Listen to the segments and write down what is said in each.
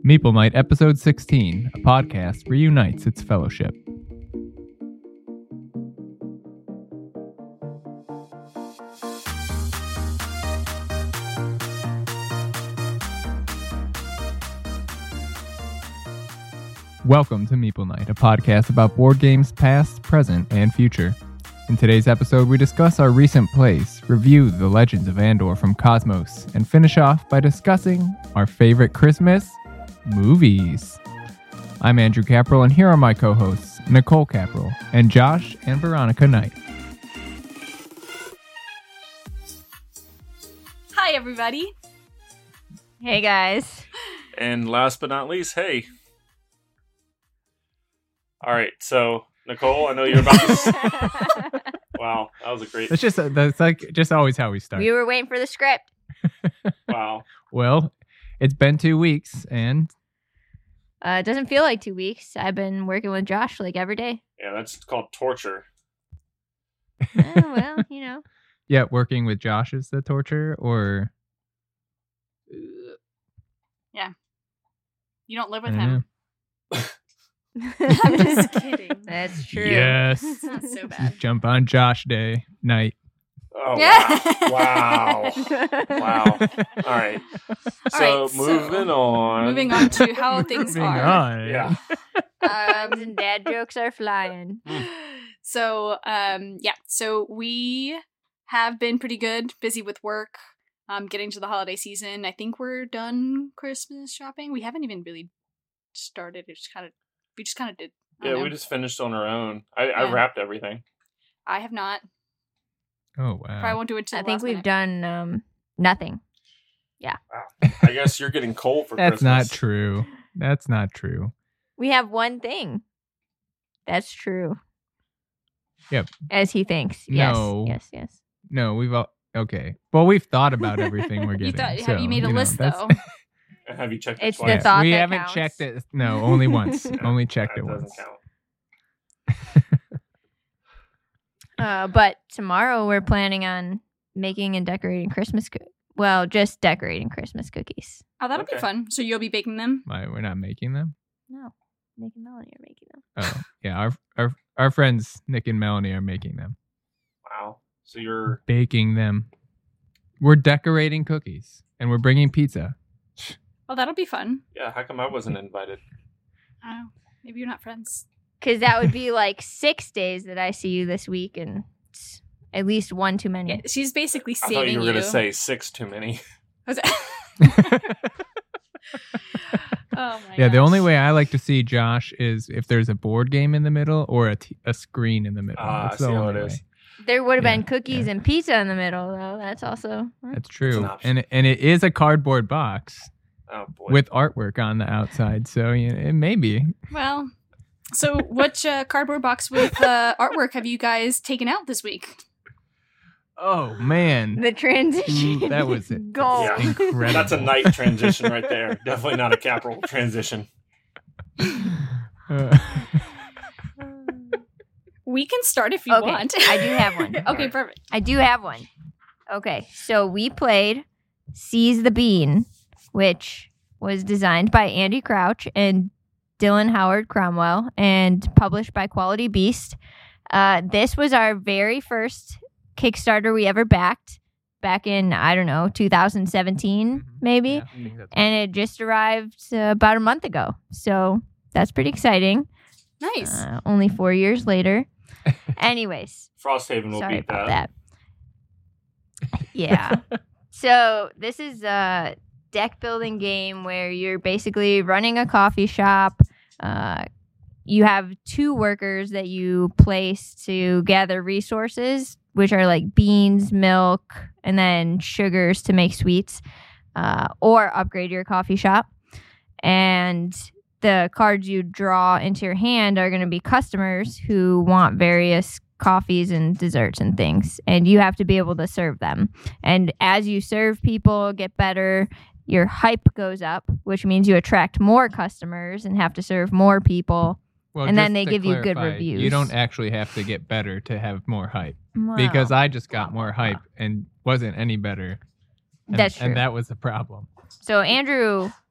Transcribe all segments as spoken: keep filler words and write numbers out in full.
Meeple Night, Episode sixteen, a podcast reunites its fellowship. Welcome to Meeple Night, a podcast about board games past, present, and future. In today's episode, we discuss our recent plays, review The Legends of Andor from Cosmos, and finish off by discussing our favorite Christmas movies. I'm Andrew Capral, and here are my co-hosts, Nicole Capral, and Josh and Veronica Knight. Hi, everybody. Hey, guys. And last but not least, hey. All right, so Nicole, I know you're about to. Wow, that was a great. That's just that's like just always how we start. We were waiting for the script. Wow. Well, it's been two weeks, and Uh, it doesn't feel like two weeks. I've been working with Josh like every day. Yeah, that's called torture. Oh, well, you know. yeah, working with Josh is the torture, or You don't live I with don't him. know. I'm just kidding. That's true. Yes, It's not so bad. jump on Josh Day night. Oh Yeah. wow! Wow! Wow! All right. So All right, so, moving on. Moving on to how things Moving are. on. Yeah. Puns Um, and dad jokes are flying. so, um, yeah. So we have been pretty good, busy with work, um, getting to the holiday season. I think we're done Christmas shopping. We haven't even really started. It just kind of, we just kind of did. I don't Yeah, know. we just finished on our own. I, I Yeah. wrapped everything. I have not. Oh Probably wow. won't do it till I the think last we've minute. done um, nothing. Wow. I guess you're getting cold for That's not Christmas. true. That's not true. We have one thing. That's true. Yep. As he thinks. No. Yes, yes, yes. No, we've all okay. Well, we've thought about everything we're You getting. thought, so, have you made a know, list that's- though? Have you checked it It's the twice? thought we that haven't counts. checked it. No, only once. only checked That it doesn't once. count. Uh, but tomorrow we're planning on making and decorating Christmas. Co- well, just decorating Christmas cookies. Oh, that'll be Okay. fun. So you'll be baking them. Why we're not making them? No, Nick and Melanie are making them. Oh, yeah. Our our our friends Nick and Melanie are making them, Wow. So you're baking them. We're decorating cookies, and we're bringing pizza. Oh, that'll be fun. yeah. How come I wasn't invited? I don't know. Maybe you're not friends. Because that would be like six days that I see you this week, and it's at least one too many. Yeah, she's basically I saving thought you were you. gonna say six too many. Was it- oh my Yeah, the gosh. only way I like to see Josh is if there's a board game in the middle or a, t- a screen in the middle. Ah, That's I the see how only it is. way. There would have Yeah, been cookies yeah. and pizza in the middle, though. That's also. That's an true, option. and and it is a cardboard box Oh boy. with artwork on the outside, so you know, it may be. Well, so which uh, cardboard box with uh, artwork have you guys taken out this week? Oh man, The transition. Ooh, that was it. Gold. Yeah. Incredible. That's a night transition right there. Definitely not a capital transition. Uh, We can start if you Okay, want. I do have one. Okay, Alright. perfect. I do have one. Okay, so we played Seize the Bean, which was designed by Andy Crouch and Dylan Howard Cromwell and published by Quality Beast. Uh, this was our very first Kickstarter we ever backed back in, I don't know, two thousand seventeen, maybe. yeah, I think that's- And it just arrived uh, about a month ago. So that's pretty exciting. Nice. Uh, only four years later. Anyways, Frosthaven will sorry beat about that. that. Yeah. So this is a deck building game where you're basically running a coffee shop. Uh, you have two workers that you place to gather resources, which are like beans, milk, and then sugars to make sweets, uh, or upgrade your coffee shop. And the cards you draw into your hand are going to be customers who want various coffees and desserts and things, and you have to be able to serve them. And as you serve people, get better, your hype goes up, which means you attract more customers and have to serve more people. Well, And then just they to give you good clarify, reviews. You don't actually have to get better to have more hype, Wow. because I just got Blah, more blah, hype and wasn't any better. And, That's true. and that was the problem. So Andrew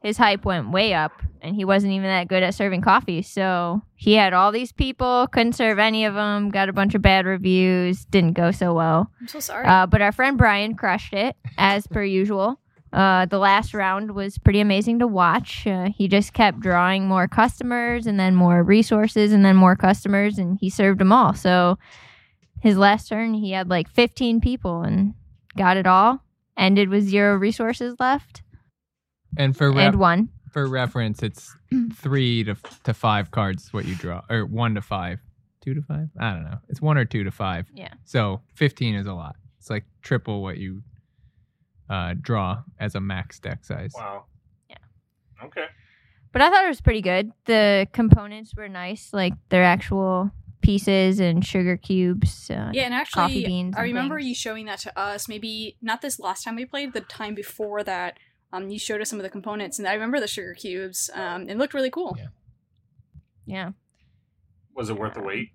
his hype went way up, and he wasn't even that good at serving coffee. So he had all these people, couldn't serve any of them, got a bunch of bad reviews, didn't go so well. I'm so sorry. Uh, but our friend Brian crushed it, as per usual. Uh, the last round was pretty amazing to watch. Uh, he just kept drawing more customers and then more resources and then more customers, and he served them all. So his last turn, he had like fifteen people and got it all. Ended with zero resources left. And for ref- and one. for reference, it's three to to five cards what you draw, or one to five, two to five. I don't know. It's one or two to five. Yeah. So fifteen is a lot. It's like triple what you uh, draw as a max deck size. Wow. Yeah. Okay. But I thought it was pretty good. The components were nice, like their actual pieces and sugar cubes. Uh, Yeah, and coffee actually, beans I and remember things. you showing that to us. Maybe not this last time we played, the time before that. Um, you showed us some of the components, and I remember the sugar cubes. Um, it looked really cool. Yeah. Yeah. Was it worth the wait?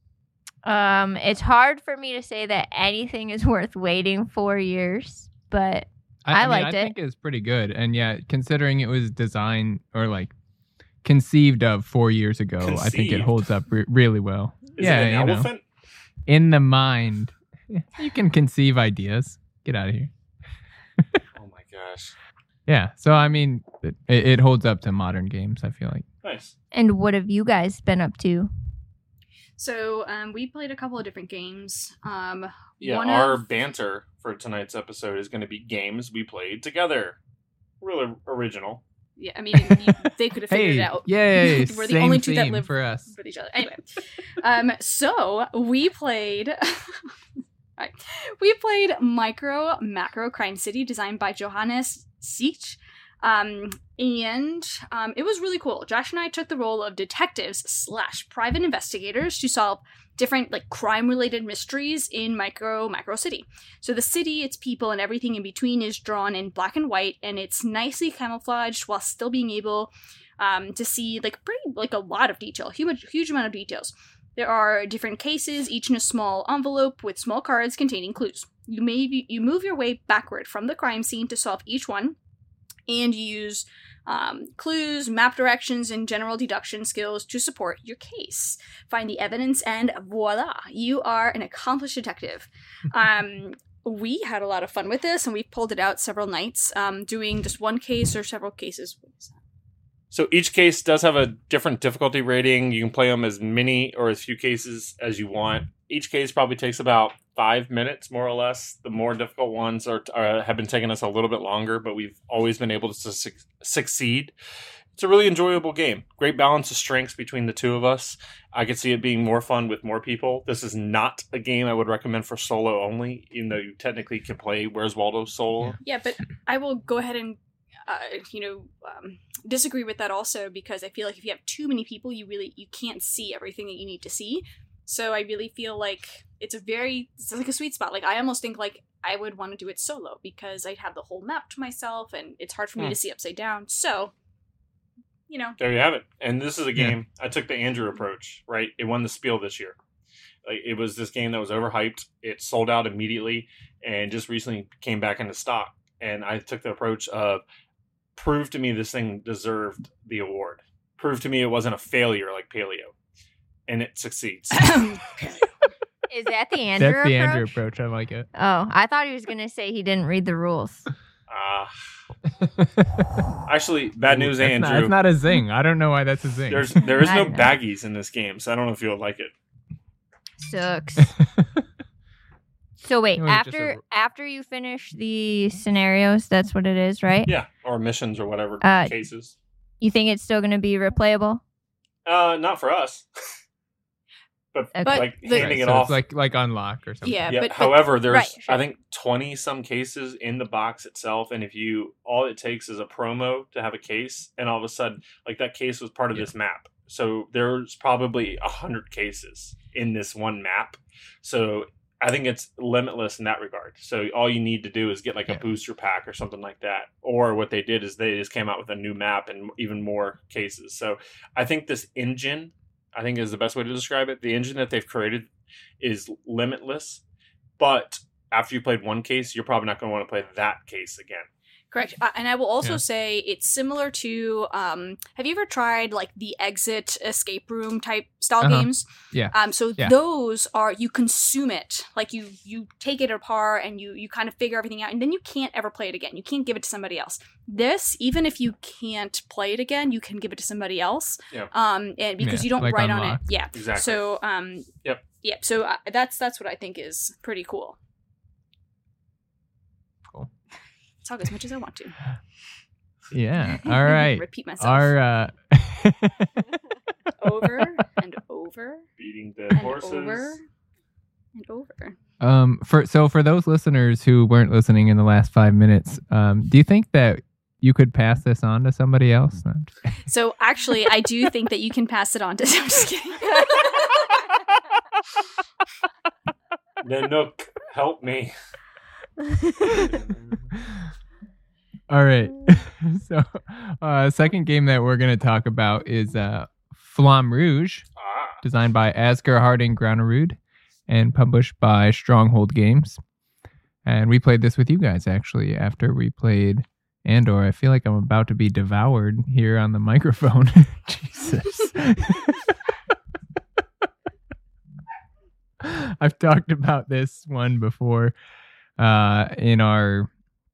Um, it's hard for me to say that anything is worth waiting four years, but I mean, liked I it. think it was pretty good. And yeah, considering it was designed or like conceived of four years ago, I think it Conceived? holds up re- really well. Is yeah, it an you know, elephant? in the mind, you can conceive ideas. Get out of here. Oh my gosh. Yeah. So I mean, it, it holds up to modern games, I feel like. Nice. and what have you guys been up to? So um, we played a couple of different games. Um, Yeah, one our of- banter for tonight's episode is going to be games we played together. Really original. Yeah, I mean, you, they could have figured Hey, it out. yay! We're the same only two that theme live for us. with each other. Anyway, um, so we played. Alright. We played Micro Macro Crime City, designed by Johannes Siech. Um, and um, it was really cool. Josh and I took the role of detectives slash private investigators to solve different like crime related mysteries in Micro Macro City. So the city, its people, and everything in between is drawn in black and white, and it's nicely camouflaged while still being able um, to see like pretty like a lot of detail, huge huge amount of details. There are different cases, each in a small envelope with small cards containing clues. You may be, you move your way backward from the crime scene to solve each one, and you use um, clues, map directions, and general deduction skills to support your case. Find the evidence, and voila, you are an accomplished detective. Um, we had a lot of fun with this, and we pulled it out several nights, um, doing just one case or several cases. So each case does have a different difficulty rating. You can play them as many or as few cases as you want. Each case probably takes about five minutes, more or less. The more difficult ones are, are have been taking us a little bit longer, but we've always been able to su- succeed. It's a really enjoyable game. Great balance of strengths between the two of us. I could see it being more fun with more people. This is not a game I would recommend for solo only, even though you technically can play Where's Waldo solo. Yeah, but I will go ahead and uh, you know um, disagree with that also, because I feel like if you have too many people, you really you can't see everything that you need to see. So I really feel like it's a very it's like a sweet spot. Like I almost think like I would want to do it solo because I'd have the whole map to myself, and it's hard for me Hmm. to see upside down. So you know, There you have it. And this is a Yeah. game, I took the Andrew approach, right? It won the Spiel this year. Like, it was this game that was overhyped. It sold out immediately and just recently came back into stock. And I took the approach of prove to me this thing deserved the award. Prove to me it wasn't a failure like Paleo. And it succeeds. Is that the Andrew That's the approach? Andrew approach. I like it. Oh, I thought he was going to say he didn't read the rules. Ah. Actually, bad news, That's Andrew. Not, it's not a zing. I don't know why that's a zing. There's there is I no don't know. baggies in this game, so I don't know if you'll like it. Sucks. So wait, It was just after a- after you finish the scenarios, that's what it is, right? Yeah, or missions or whatever Uh, cases. You think it's still going to be replayable? Uh, not for us. but Okay. But like the- handing Right, it so off. it's like like unlock or something. yeah, yeah. but, but however, there's right, sure. I think twenty some cases in the box itself, and if you all it takes is a promo to have a case, and all of a sudden, like that case was part of Yeah. this map. So there's probably a hundred cases in this one map. So I think it's limitless in that regard. So all you need to do is get like Yeah. a booster pack or something like that. Or what they did is they just came out with a new map and even more cases. So I think this engine, I think is the best way to describe it. The engine that they've created is limitless. But after you played one case, you're probably not going to want to play that case again. Correct. Uh, and I will also Yeah. say it's similar to, um, have you ever tried like the exit escape room type style Uh-huh. games? Yeah. Um, so Yeah. those are, you consume it. Like you, you take it apart and you, you kind of figure everything out and then you can't ever play it again. You can't give it to somebody else. This, even if you can't play it again, you can give it to somebody else. Yeah. Um, and because Yeah, you don't like write on unlock. it. Yeah. Exactly. So, um, Yep. Yeah. So uh, that's, that's what I think is pretty cool. Cool. Talk as much as I want to. Yeah. All right. Repeat myself. Our uh over and over Beating dead and horses. over and over. um for so for those listeners who weren't listening in the last five minutes, um, do you think that you could pass this on to somebody else? No, I'm just kidding. So actually, I do think that you can pass it on to. I'm just kidding. Nanook, help me. All right. So, uh, second game that we're going to talk about is uh, Flamme Rouge, Ah. designed by Asger Harding Granerud and published by Stronghold Games. And we played this with you guys, actually, after we played Andor. I feel like I'm about to be devoured here on the microphone. Jesus. I've talked about this one before uh, in our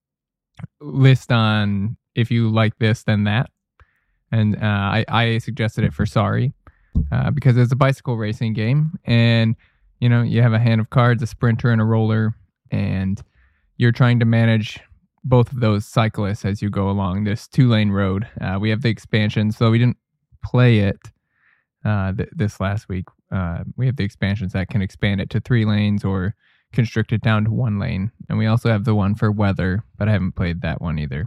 list on if you like this, then that. And uh, I, I suggested it for Sorry uh, because it's a bicycle racing game. And, you know, you have a hand of cards, a sprinter, and a roller. And you're trying to manage both of those cyclists as you go along this two-lane road. Uh, we have the expansion, so we didn't play it uh, th- this last week. Uh, we have the expansions that can expand it to three lanes or constrict it down to one lane. And we also have the one for weather, but I haven't played that one either.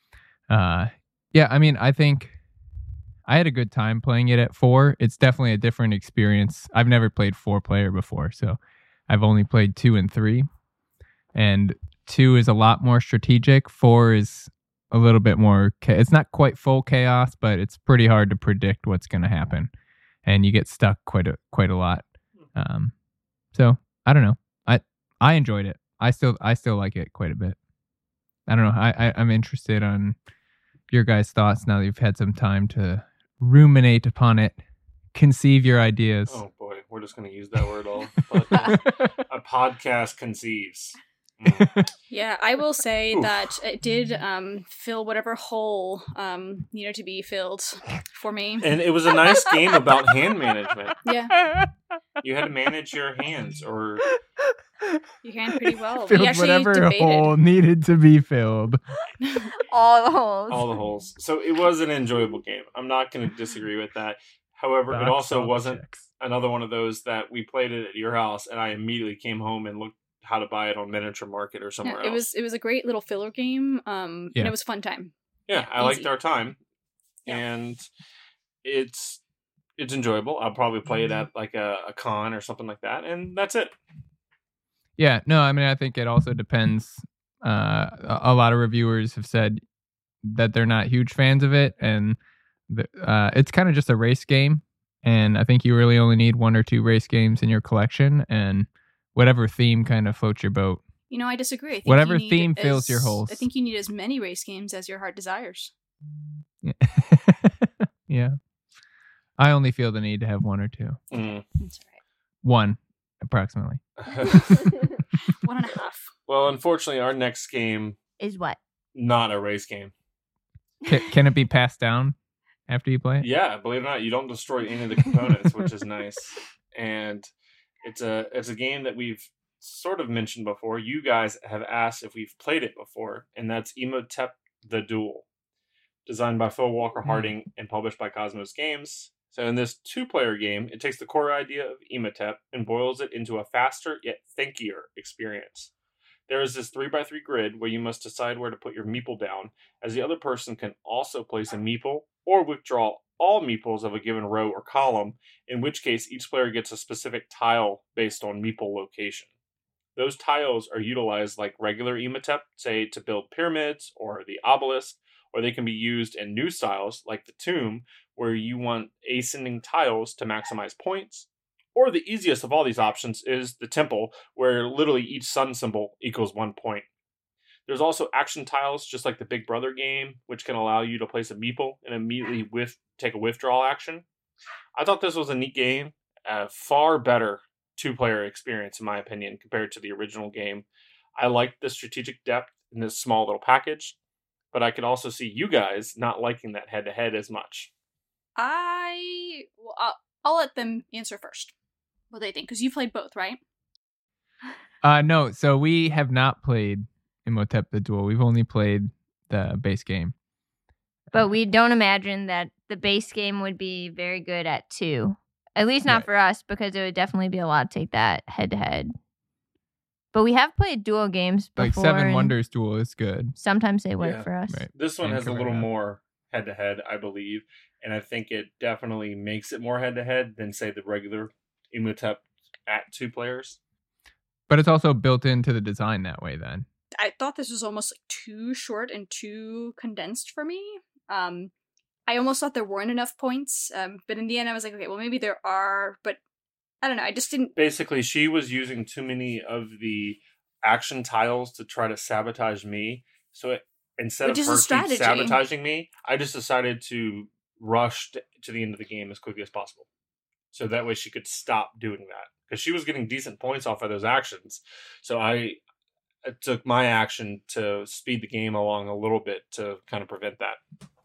Uh, yeah, I mean, I think I had a good time playing it at four. It's definitely a different experience. I've never played four player before, so I've only played two and three. And two is a lot more strategic. Four is a little bit more, cha- it's not quite full chaos, but it's pretty hard to predict what's going to happen. And you get stuck quite a, quite a lot. Um, so I don't know. I, I enjoyed it. I still, I still like it quite a bit. I don't know. I, I I'm interested on your guys' thoughts now that you've had some time to ruminate upon it, conceive your ideas. Oh boy, we're just going to use that word all. Podcast. A podcast conceives. Mm. Yeah, I will say Oof. that it did um, fill whatever hole um, needed to be filled for me. And it was a nice game about hand management. Yeah, You had to manage your hands, or you can pretty well. Filled we actually whatever debated. hole needed to be filled. All the holes. all the holes. So it was an enjoyable game. I'm not going to disagree with that. However, it Box also all the wasn't checks. another one of those that we played it at your house, and I immediately came home and looked how to buy it on Miniature Market or somewhere Yeah, it else. was it was a great little filler game. Um, Yeah. and it was a fun time. Yeah, Yeah, I liked easy. our time, Yeah. and it's it's enjoyable. I'll probably play it at like a, a con or something like that, and that's it. Yeah, no, I mean, I think it also depends. Uh, a, a lot of reviewers have said that they're not huge fans of it, and the, uh, it's kind of just a race game. And I think you really only need one or two race games in your collection, and whatever theme kind of floats your boat. You know, I disagree. I think Whatever you need theme as- fills your holes. I think you need as many race games as your heart desires. Yeah. Yeah. I only feel the need to have one or two. Mm. That's One, approximately. One and a half. Well, unfortunately, our next game, Is what? not a race game. Can, can it be passed down after you play it? Yeah, believe it or not, you don't destroy any of the components, which is nice. And it's a it's a game that we've sort of mentioned before. You guys have asked if we've played it before, and that's Emotep the Duel, designed by Phil Walker Harding and published by Cosmos Games. So in this two-player game, it takes the core idea of Emotep and boils it into a faster yet thinkier experience. There is this three by three grid where you must decide where to put your meeple down, as the other person can also place a meeple or withdraw all meeples of a given row or column, in which case each player gets a specific tile based on meeple location. Those tiles are utilized like regular Emotep, say to build pyramids or the obelisk, or they can be used in new styles like the tomb, where you want ascending tiles to maximize points. Or the easiest of all these options is the temple, where literally each sun symbol equals one point. There's also action tiles, just like the Big Brother game, which can allow you to place a meeple and immediately with, take a withdrawal action. I thought this was a neat game, a far better two-player experience, in my opinion, compared to the original game. I liked the strategic depth in this small little package, but I could also see you guys not liking that head-to-head as much. I... Well, I'll, I'll let them answer first what they think, because you played both, right? Uh, no, so we have not played Imhotep the Duel. We've only played the base game. But we don't imagine that the base game would be very good at two. At least not Right. for us, because it would definitely be a lot to take that head to head. But we have played duel games before. Like Seven and Wonders Duel is good. Sometimes they work Yeah. for us. Right. This one And has a little Cabrera. more head-to-head, I believe, and I think it definitely makes it more head-to-head than, say, the regular Imhotep at two players. But it's also built into the design that way then. I thought this was almost like too short and too condensed for me. Um, I almost thought there weren't enough points, um, but in the end I was like, okay, well maybe there are, but I don't know, I just didn't... Basically, she was using too many of the action tiles to try to sabotage me. So it, instead Which of is a her keep strategy. sabotaging me, I just decided to rush t- to the end of the game as quickly as possible. So that way she could stop doing that. Because she was getting decent points off of those actions. So I, I took my action to speed the game along a little bit to kind of prevent that.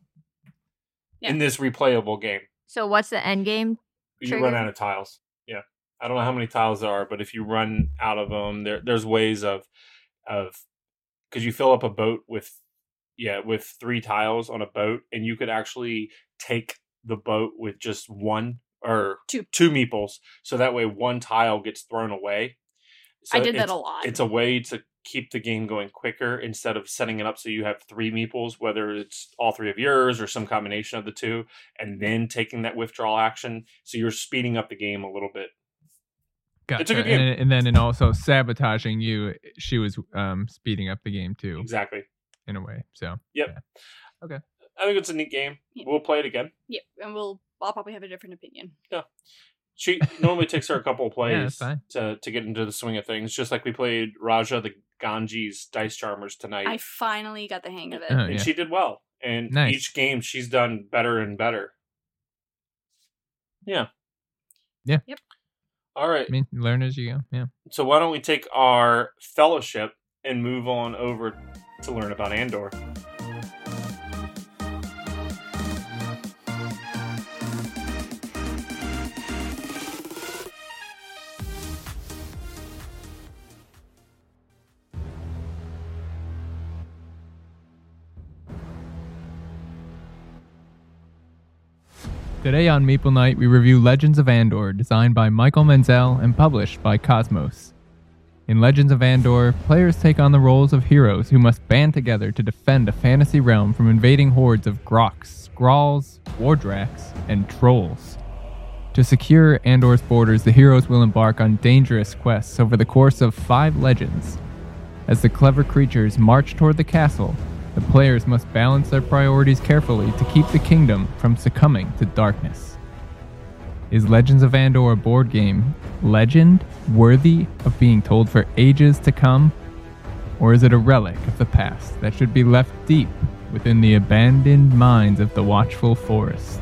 Yeah. In this replayable game. So what's the end game? You Trigger? run out of tiles. Yeah. I don't know how many tiles there are, but if you run out of them, there there's ways of of because you fill up a boat with yeah with three tiles on a boat, and you could actually take the boat with just one or Two. two meeples, so that way one tile gets thrown away. So I did that it's- a lot. It's a way to keep the game going quicker instead of setting it up so you have three meeples, whether it's all three of yours or some combination of the two, and then taking that withdrawal action. So you're speeding up the game a little bit. Gotcha. It's a good game. And, and then in also sabotaging you, she was um, speeding up the game too, Exactly. in a way. So Yep. Okay. I think it's a neat game. Yeah. We'll play it again. Yeah, and we'll... I'll probably have a different opinion. She normally takes her a couple of Yeah, that's plays fine. to, to get into the swing of things, just like we played Raja the Ganges Dice Charmers tonight. I finally got the hang of it. Oh, and yeah. she did well. And Nice. each game she's done better and better. Yeah. Yeah. Yep. All right. I mean, learn as you go. Yeah. So why don't we take our fellowship and move on over to learn about Andor. Today on Meeple Night, we review Legends of Andor, designed by Michael Menzel and published by Cosmos. In Legends of Andor, players take on the roles of heroes who must band together to defend a fantasy realm from invading hordes of Groks, Skrulls, Wardraks, and Trolls. To secure Andor's borders, the heroes will embark on dangerous quests over the course of five legends. As the clever creatures march toward the castle, the players must balance their priorities carefully to keep the kingdom from succumbing to darkness. Is Legends of Andor a board game legend worthy of being told for ages to come? Or is it a relic of the past that should be left deep within the abandoned minds of the watchful forest?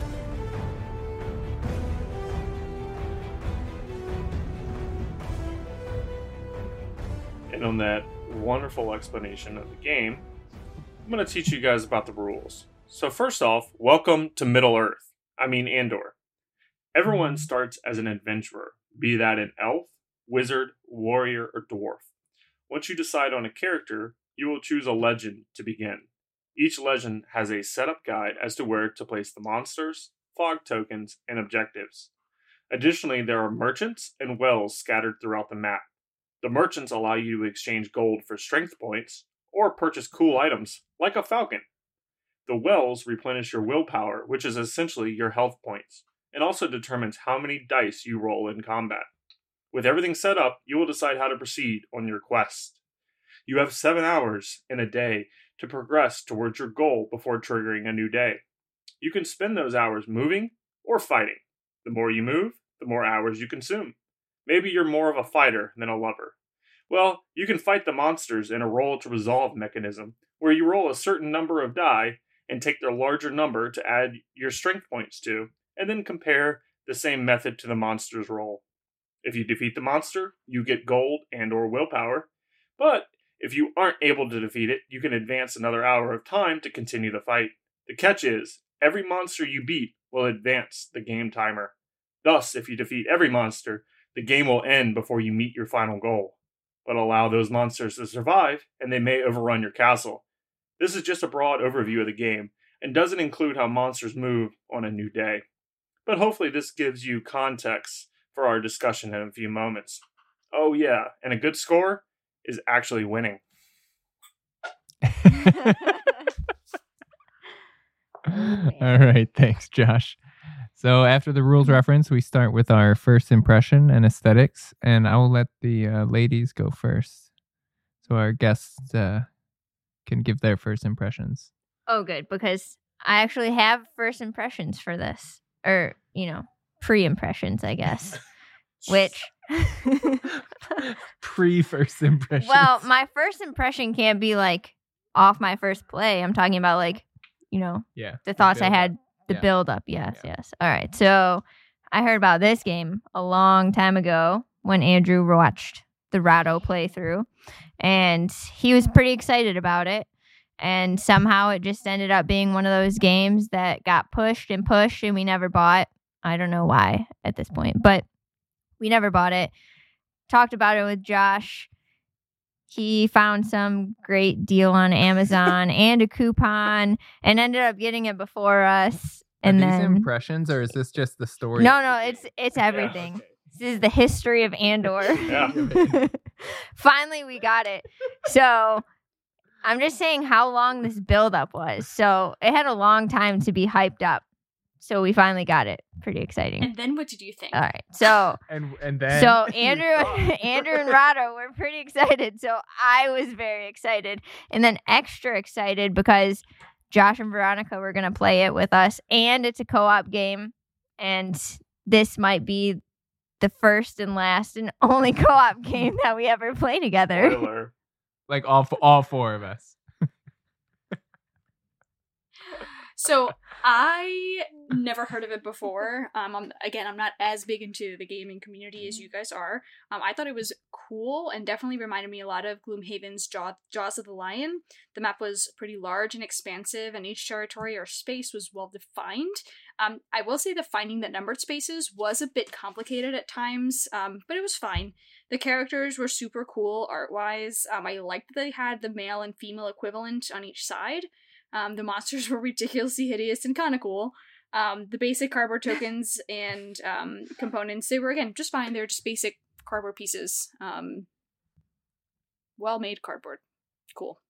And on that wonderful explanation of the game, I'm going to teach you guys about the rules. So first off, welcome to Middle Earth. I mean Andor. Everyone starts as an adventurer, be that an elf, wizard, warrior, or dwarf. Once you decide on a character, you will choose a legend to begin. Each legend has a setup guide as to where to place the monsters, fog tokens, and objectives. Additionally, there are merchants and wells scattered throughout the map. The merchants allow you to exchange gold for strength points, or purchase cool items, like a falcon. The wells replenish your willpower, which is essentially your health points, and also determines how many dice you roll in combat. With everything set up, you will decide how to proceed on your quest. You have seven hours in a day to progress towards your goal before triggering a new day. You can spend those hours moving or fighting. The more you move, the more hours you consume. Maybe you're more of a fighter than a lover. Well, you can fight the monsters in a roll to resolve mechanism, where you roll a certain number of die and take their larger number to add your strength points to, and then compare the same method to the monster's roll. If you defeat the monster, you get gold and or willpower, but if you aren't able to defeat it, you can advance another hour of time to continue the fight. The catch is, every monster you beat will advance the game timer. Thus, if you defeat every monster, the game will end before you meet your final goal. But allow those monsters to survive, and they may overrun your castle. This is just a broad overview of the game, and doesn't include how monsters move on a new day. But hopefully this gives you context for our discussion in a few moments. Oh yeah, and a good score is actually winning. All right, thanks, Josh. So after the rules reference, we start with our first impression and aesthetics, and I will let the uh, ladies go first, so our guests uh, can give their first impressions. Oh, good, because I actually have first impressions for this, or you know, pre-impressions, I guess. Which pre first impressions. Well, my first impression can't be like off my first play. I'm talking about like, you know, yeah, the thoughts the I had. The yeah. build up, yes, yeah. yes. All right. So I heard about this game a long time ago when Andrew watched the Rahdo playthrough, and he was pretty excited about it. And somehow it just ended up being one of those games that got pushed and pushed, and we never bought. I don't know why at this point, but we never bought it. Talked about it with Josh. He found some great deal on Amazon and a coupon and ended up getting it before us. And Are these then impressions, or is this just the story? No, no, it's it's everything. Yeah, okay. This is the history of Andor. Yeah. Finally, we got it. So I'm just saying how long this buildup was. So it had a long time to be hyped up. So we finally got it. Pretty exciting. And then what did you think? All right. So And and then so Andrew Andrew and Rahdo were pretty excited. So I was very excited. And then extra excited because Josh and Veronica were going to play it with us. And it's a co-op game. And this might be the first and last and only co-op game that we ever play together. Spoiler. like all all four of us. So I never heard of it before. Um, I'm, again, I'm not as big into the gaming community as you guys are. Um, I thought it was cool and definitely reminded me a lot of Gloomhaven's Jaw- Jaws of the Lion. The map was pretty large and expansive, and each territory or space was well defined. Um, I will say the finding the numbered spaces was a bit complicated at times, um, but it was fine. The characters were super cool art-wise. Um, I liked that they had the male and female equivalent on each side. Um, the monsters were ridiculously hideous and kind of cool. Um, the basic cardboard tokens and um, components, they were, again, just fine. They were just basic cardboard pieces. Um, well-made cardboard. Cool.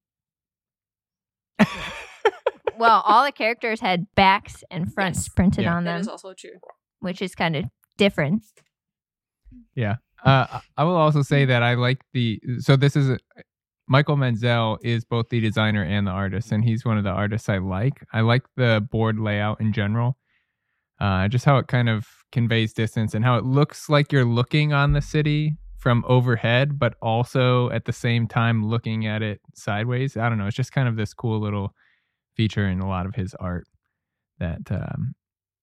Well, all the characters had backs and fronts Yes. printed Yeah. on That them, is also true. which is kind of different. Yeah. Uh, I will also say that I like the. So this is a, Michael Menzel is both the designer and the artist, and he's one of the artists I like. I like the board layout in general, uh, just how it kind of conveys distance and how it looks like you're looking on the city from overhead, but also at the same time looking at it sideways. I don't know. It's just kind of this cool little feature in a lot of his art that, um,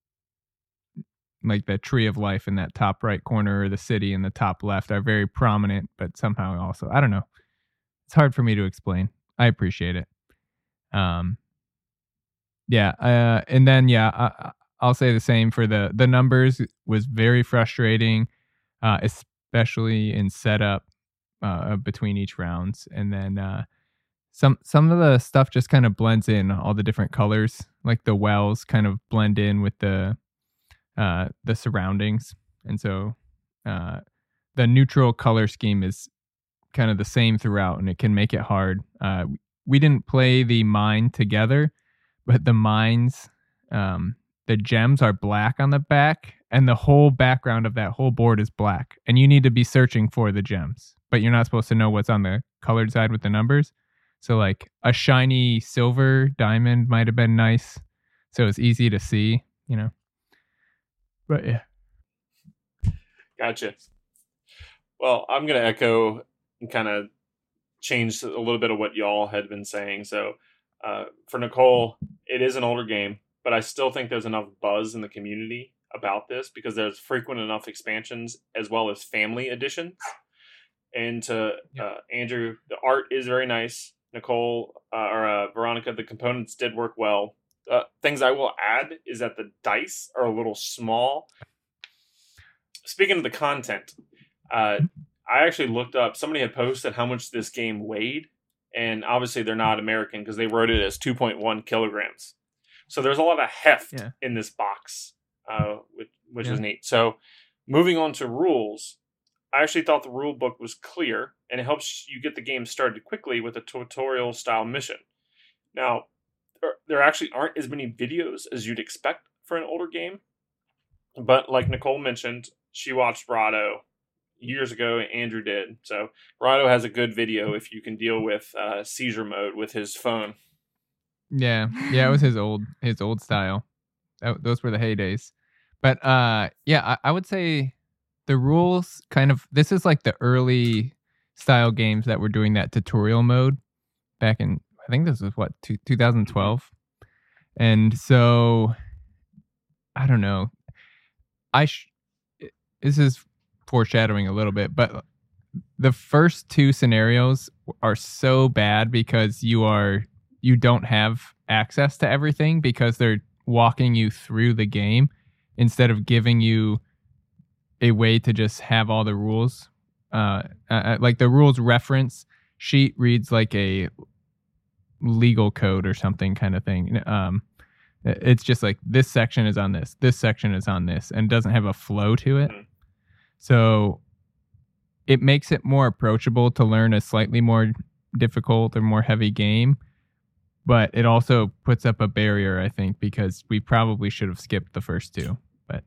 like the tree of life in that top right corner or the city in the top left are very prominent, but somehow also, I don't know. It's hard for me to explain. I appreciate it. Um, yeah. Uh, and then, yeah, I, I'll say the same for the, the numbers was very frustrating, uh, especially in setup, uh, between each rounds. And then, uh, some, some of the stuff just kind of blends in, all the different colors, like the wells kind of blend in with the, uh, the surroundings. And so, uh, the neutral color scheme is kind of the same throughout, and it can make it hard. Uh, we didn't play the mine together, but the mines, um, the gems are black on the back, and the whole background of that whole board is black. And you need to be searching for the gems, but you're not supposed to know what's on the colored side with the numbers. So like a shiny silver diamond might have been nice, so it's easy to see, you know. But yeah. Gotcha. Well, I'm going to echo and kind of change a little bit of what y'all had been saying. So uh, for Nicole, it is an older game, but I still think there's enough buzz in the community about this because there's frequent enough expansions as well as family editions. And to uh, Andrew, the art is very nice. Nicole uh, or uh, Veronica, the components did work well. Uh, things I will add is that the dice are a little small. Speaking of the content, uh, I actually looked up, somebody had posted how much this game weighed, and obviously they're not American because they wrote it as two point one kilograms. So there's a lot of heft yeah. in this box, uh, which, which yeah. is neat. So moving on to rules, I actually thought the rule book was clear, and it helps you get the game started quickly with a tutorial-style mission. Now, there, there actually aren't as many videos as you'd expect for an older game, but like Nicole mentioned, she watched Rado years ago, Andrew did. So Rado has a good video if you can deal with uh, seizure mode with his phone. Yeah, yeah, it was his old his old style. That, those were the heydays. But uh, yeah, I, I would say the rules kind of, this is like the early style games that were doing that tutorial mode back in, I think this was what, two, twenty twelve. And so, I don't know. I sh- this is foreshadowing a little bit, but the first two scenarios are so bad because you are you don't have access to everything because they're walking you through the game instead of giving you a way to just have all the rules. Uh, uh, like the rules reference sheet reads like a legal code or something kind of thing. Um, it's just like this section is on this, this section is on this, and doesn't have a flow to it. So it makes it more approachable to learn a slightly more difficult or more heavy game. But it also puts up a barrier, I think, because we probably should have skipped the first two. But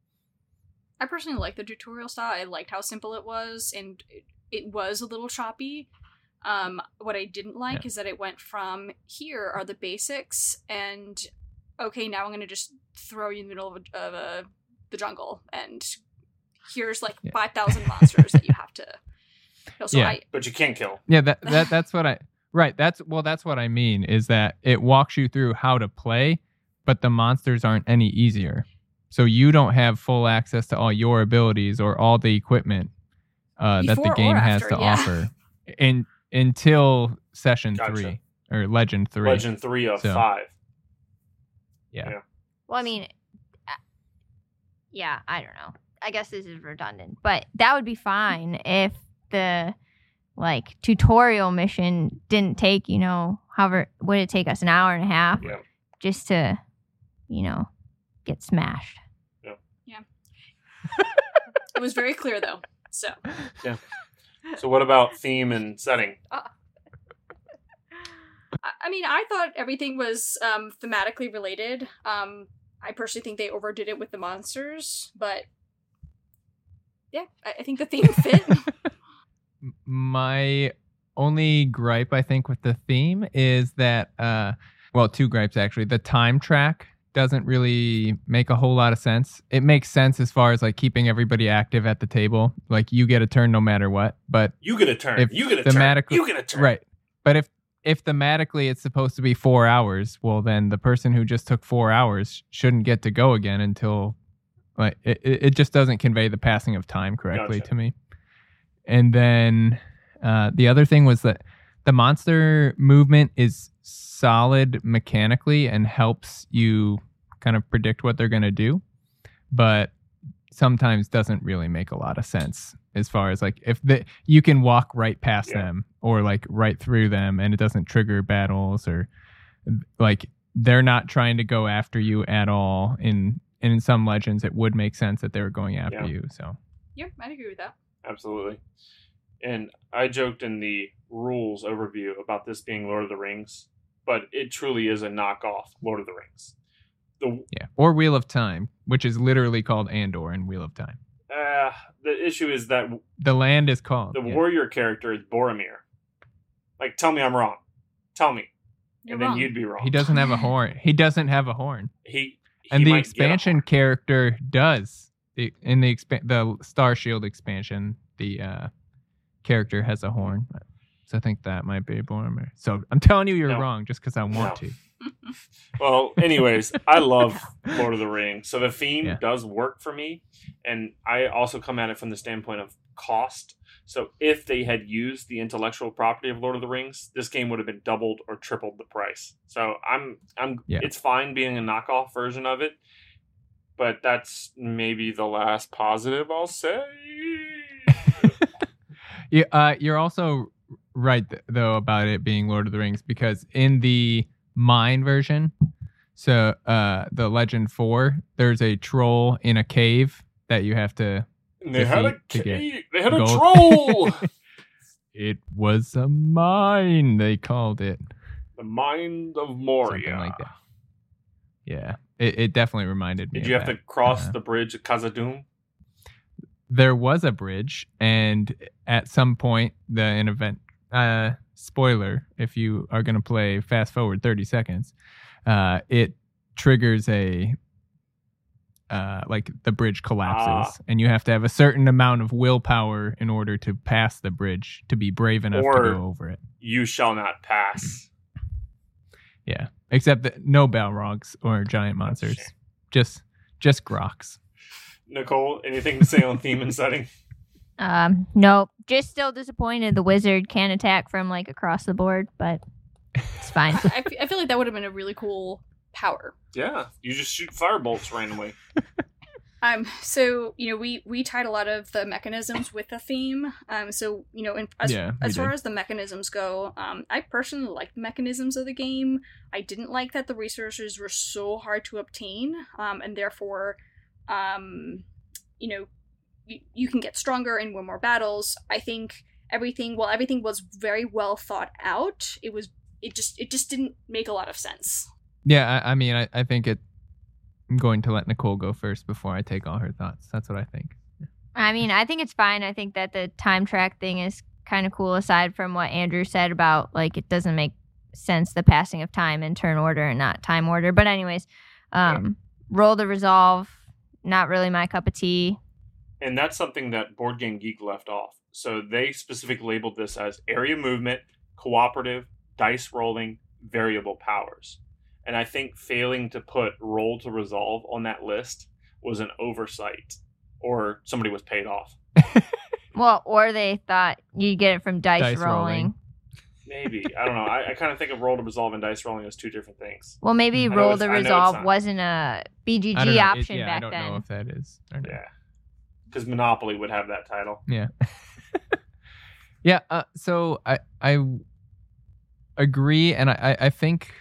I personally like the tutorial style. I liked how simple it was, and it, it was a little choppy. Um, what I didn't like yeah. is that it went from, here are the basics, and okay, now I'm going to just throw you in the middle of, a, of a, the jungle, and here's like yeah. five thousand monsters that you have to kill. So yeah, I, but you can't kill. Yeah, that, that that's what I... Right, that's well that's what I mean is that it walks you through how to play, but the monsters aren't any easier. So you don't have full access to all your abilities or all the equipment uh, that the game has after, to yeah. offer in until session gotcha. three or legend three. Legend three of so, five. Yeah. yeah. Well, I mean, yeah, I don't know. I guess this is redundant, but that would be fine if the like tutorial mission didn't take, you know, however, would it take us an hour and a half yeah. just to, you know, get smashed? Yeah. Yeah. It was very clear though. So. Yeah. So what about theme and setting? Uh, I mean, I thought everything was um, thematically related. Um, I personally think they overdid it with the monsters, but yeah, I, I think the theme fit. My only gripe, I think, with the theme is that, uh, well, two gripes actually. The time track doesn't really make a whole lot of sense. It makes sense as far as like keeping everybody active at the table. Like you get a turn no matter what. But you get a turn. If you get a thematic- turn. You get a turn. Right. But if if thematically it's supposed to be four hours, well, then the person who just took four hours shouldn't get to go again until like it. It just doesn't convey the passing of time correctly Gotcha. to me. And then uh, the other thing was that the monster movement is solid mechanically and helps you kind of predict what they're going to do, but sometimes doesn't really make a lot of sense as far as like if the, you can walk right past yeah. them or like right through them and it doesn't trigger battles or like they're not trying to go after you at all. In, and in some legends, it would make sense that they were going after yeah. you. So yeah, I'd agree with that. Absolutely. And I joked in the rules overview about this being Lord of the Rings, but it truly is a knockoff Lord of the Rings. The, yeah, or Wheel of Time, which is literally called Andor in Wheel of Time. Uh, the issue is that the land is called. The yeah. warrior character is Boromir. Like, tell me I'm wrong. Tell me. You're and wrong. then you'd be wrong. He doesn't have a horn. He doesn't have a horn. He, he and the might expansion character does. The, in the expa- the Star Shield expansion, the uh, character has a horn. So I think that might be Boromir. So I'm telling you, you're No. wrong just because I want No. to. Well, anyways, I love Lord of the Rings. So the theme Yeah. does work for me. And I also come at it from the standpoint of cost. So if they had used the intellectual property of Lord of the Rings, this game would have been doubled or tripled the price. So I'm I'm Yeah. it's fine being a knockoff version of it. But that's maybe the last positive I'll say. Yeah, uh, you're also right th- though about it being Lord of the Rings because in the mine version, so uh, the Legend four, there's a troll in a cave that you have to. And they had a defeat to get cave. They had a gold. troll. It was a mine, they called it. The Mind of Moria. Something like that. Yeah, it, it definitely reminded me. Did of you have that. to cross Uh, the bridge at Khazad-dûm? There was a bridge, and at some point, the an event. Uh, spoiler: if you are going to play fast forward thirty seconds, uh, it triggers a. Uh, like the bridge collapses, Ah. and you have to have a certain amount of willpower in order to pass the bridge to be brave enough Or- to go over it. You shall not pass. Yeah, except that no Balrogs or giant monsters, shame. just just Groks. Nicole, anything to say on theme and setting? Um, nope. Just still disappointed the wizard can't attack from like across the board, but it's fine. I, f- I feel like that would have been a really cool power. Yeah, you just shoot firebolts randomly. Um, so you know, we we tied a lot of the mechanisms with the theme. Um, so you know, in, as Yeah, we as far did. as the mechanisms go, um, I personally liked the mechanisms of the game. I didn't like that the resources were so hard to obtain, um, and therefore, um, you know, you, you can get stronger and win more battles. I think everything, while everything was very well thought out, it was it just it just didn't make a lot of sense. Yeah, I, I mean, I, I think it. I'm going to let Nicole go first before I take all her thoughts. That's what I think. I mean, I think it's fine. I think that the time track thing is kind of cool, aside from what Andrew said about, like, it doesn't make sense, the passing of time in turn order and not time order. But anyways, um, roll to resolve, not really my cup of tea. And that's something that Board Game Geek left off. So they specifically labeled this as area movement, cooperative, dice rolling, variable powers. And I think failing to put roll to resolve on that list was an oversight, or somebody was paid off. Well, or they thought you'd get it from dice, Dice rolling. rolling. Maybe. I don't know. I, I kind of think of roll to resolve and dice rolling as two different things. Well, maybe I know roll it's- to I know it's resolve not. wasn't a B G I don't G know. It- option yeah, back I don't then. know if that is. Or not. Yeah. Because Monopoly would have that title. Yeah. yeah. Uh, so I I agree, and I I, I think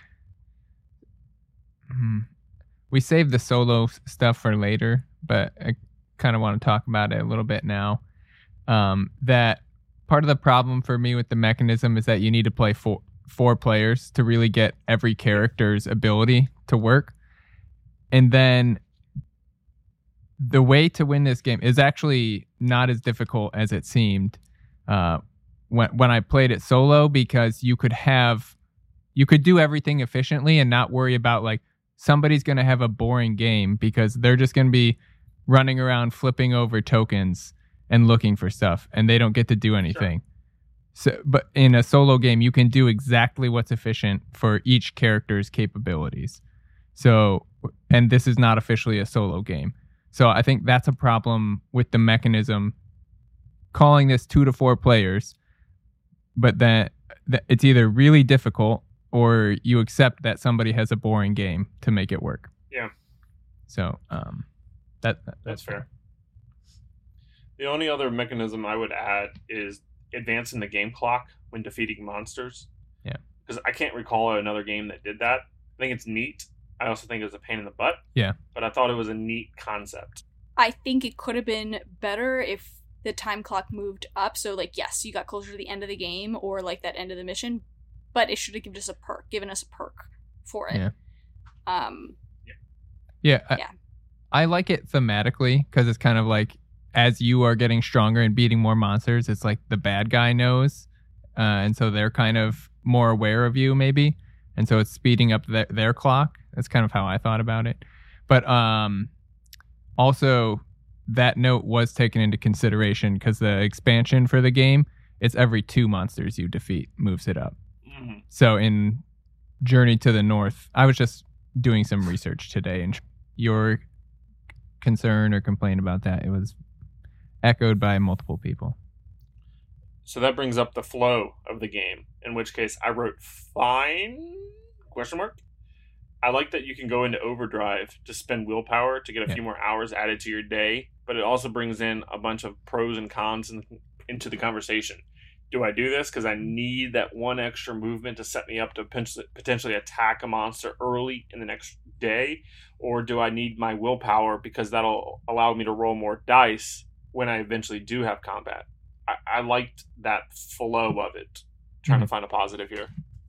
hmm, we saved the solo s- stuff for later, but I kind of want to talk about it a little bit now. Um, that part of the problem for me with the mechanism is that you need to play four four players to really get every character's ability to work, and then the way to win this game is actually not as difficult as it seemed uh, when when I played it solo, because you could have you could do everything efficiently and not worry about, like, somebody's going to have a boring game because they're just going to be running around flipping over tokens and looking for stuff, and they don't get to do anything. So, but in a solo game, you can do exactly what's efficient for each character's capabilities. So, and this is not officially a solo game. So I think that's a problem with the mechanism, calling this two to four players, but that, that it's either really difficult or you accept that somebody has a boring game to make it work. Yeah. So um, that, that That's fair. The only other mechanism I would add is advancing the game clock when defeating monsters. Yeah. Because I can't recall another game that did that. I think it's neat. I also think it was a pain in the butt. Yeah. But I thought it was a neat concept. I think it could have been better if the time clock moved up. So, like, yes, you got closer to the end of the game or, like, that end of the mission, but it should have given us a perk, given us a perk for it. Yeah. Um, Yeah, I, Yeah. I like it thematically because it's kind of like, as you are getting stronger and beating more monsters, it's like the bad guy knows, uh, and so they're kind of more aware of you, maybe, and so it's speeding up their, their clock. That's kind of how I thought about it. But um, also, that note was taken into consideration because the expansion for the game it's every two monsters you defeat moves it up. Mm-hmm. So in Journey to the North, I was just doing some research today, and your concern or complaint about that, it was echoed by multiple people. So that brings up the flow of the game, in which case I wrote fine, question mark. I like that you can go into overdrive to spend willpower to get a yeah. few more hours added to your day, but it also brings in a bunch of pros and cons in, into the conversation. Do I do this because I need that one extra movement to set me up to potentially attack a monster early in the next day? Or do I need my willpower because that'll allow me to roll more dice when I eventually do have combat? I, I liked that flow of it. Trying mm-hmm. to find a positive here.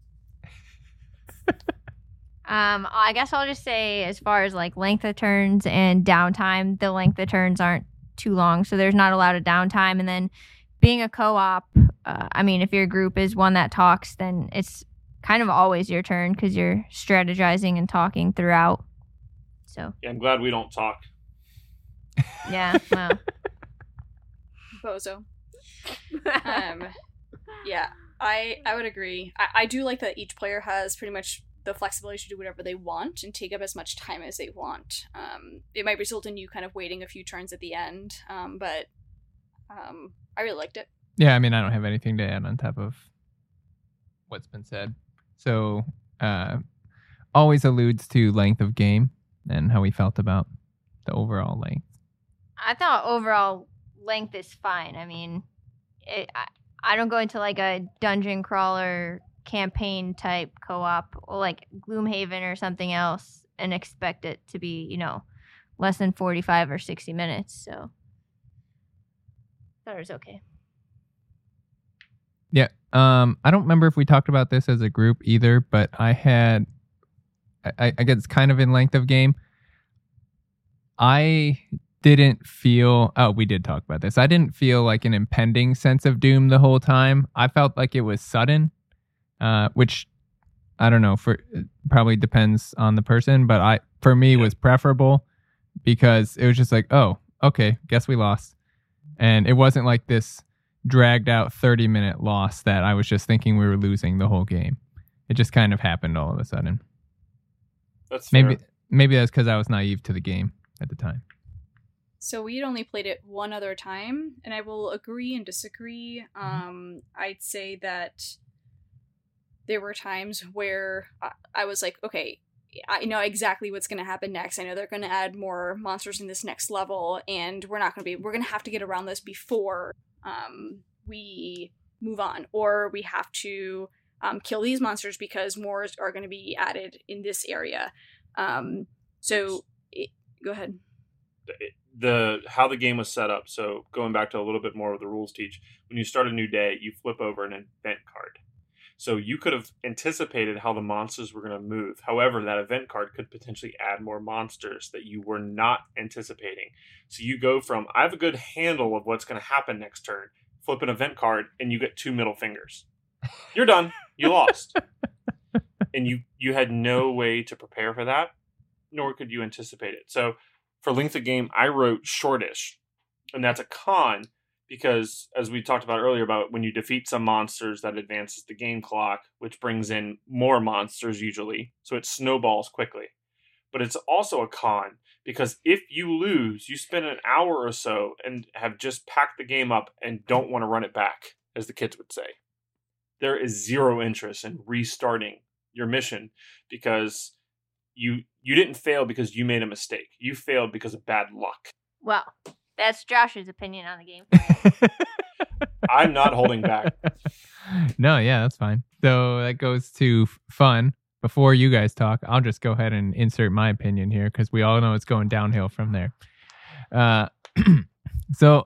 um, I guess I'll just say as far as like length of turns and downtime, the length of turns aren't too long, so there's not a lot of downtime. And then being a co-op, uh, I mean, if your group is one that talks, then it's kind of always your turn because you're strategizing and talking throughout. So yeah, I'm glad we don't talk. Yeah, well. Bozo. um, yeah, I I would agree. I, I do like that each player has pretty much the flexibility to do whatever they want and take up as much time as they want. Um, it might result in you kind of waiting a few turns at the end, um, but um, I really liked it. Yeah, I mean, I don't have anything to add on top of what's been said. So, uh, always alludes to length of game and how we felt about the overall length. I thought overall length is fine. I mean, it, I, I don't go into like a dungeon crawler campaign type co-op or like Gloomhaven or something else and expect it to be, you know, less than forty-five or sixty minutes. So I thought it was okay. Yeah. Um, I don't remember if we talked about this as a group either, but I had, I, I guess it's kind of in length of game. I didn't feel, oh, we did talk about this. I didn't feel like an impending sense of doom the whole time. I felt like it was sudden, uh, which I don't know, for probably depends on the person, but I, for me, was preferable because it was just like, oh, okay, guess we lost. And it wasn't like this dragged out thirty minute loss that I was just thinking we were losing the whole game. It just kind of happened all of a sudden. That's fair. Maybe maybe that's because I was naive to the game at the time. So we had only played it one other time, and I will agree and disagree. Um, I'd say that there were times where I, I was like, okay, I know exactly what's going to happen next. I know they're going to add more monsters in this next level, and we're not going to be, we're going to have to get around this before um, we move on, or we have to um, kill these monsters because more are going to be added in this area. Um, so it, go ahead. The how the game was set up. So going back to a little bit more of the rules teach, when you start a new day, you flip over an event card. So you could have anticipated how the monsters were going to move. However, that event card could potentially add more monsters that you were not anticipating. So you go from, I have a good handle of what's going to happen next turn, flip an event card, and you get two middle fingers. You're done. You lost. And you, you had no way to prepare for that, nor could you anticipate it. So for length of game, I wrote shortish. And that's a con. Because, as we talked about earlier, about when you defeat some monsters, that advances the game clock, which brings in more monsters usually. So it snowballs quickly. But it's also a con, because if you lose, you spend an hour or so and have just packed the game up and don't want to run it back, as the kids would say. There is zero interest in restarting your mission because you you didn't fail because you made a mistake. You failed because of bad luck. Well, that's Josh's opinion on the game. I'm not holding back. No, yeah, that's fine. So that goes to fun. Before you guys talk, I'll just go ahead and insert my opinion here because we all know it's going downhill from there. Uh, so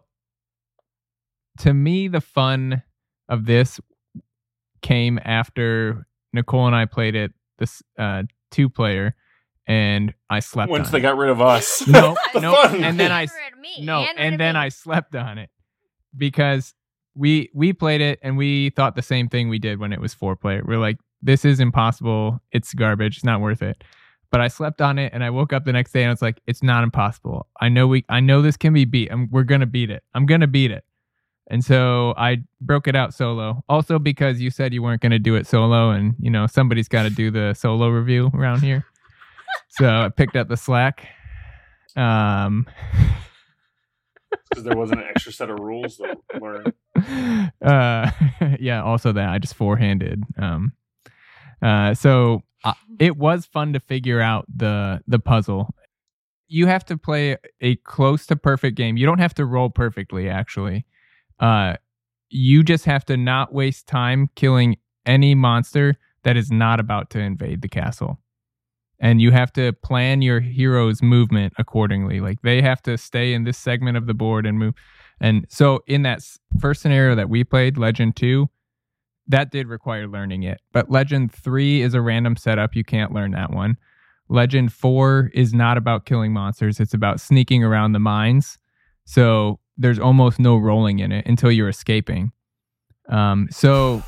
to me, the fun of this came after Nicole and I played it, this uh, two-player, and I slept Once on they it. got rid of us. No, The no, fun. and then I no, and, and then I slept on it because we we played it and we thought the same thing we did when it was four player. We're like, this is impossible. It's garbage. It's not worth it. But I slept on it and I woke up the next day and it's like, it's not impossible. I know we I know this can be beat. I'm, we're gonna beat it. I'm gonna beat it. And so I broke it out solo. Also because you said you weren't going to do it solo, and you know somebody's got to do the solo review around here. So I picked up the slack. Um, because there wasn't an extra set of rules to learn. Uh, yeah. Also that I just four-handed. Um, uh, so uh, it was fun to figure out the the puzzle. You have to play a close to perfect game. You don't have to roll perfectly, actually. Uh, you just have to not waste time killing any monster that is not about to invade the castle. And you have to plan your hero's movement accordingly. Like they have to stay in this segment of the board and move. And so in that first scenario that we played, Legend two, that did require learning it. But Legend three is a random setup. You can't learn that one. Legend four is not about killing monsters. It's about sneaking around the mines. So there's almost no rolling in it until you're escaping. Um, so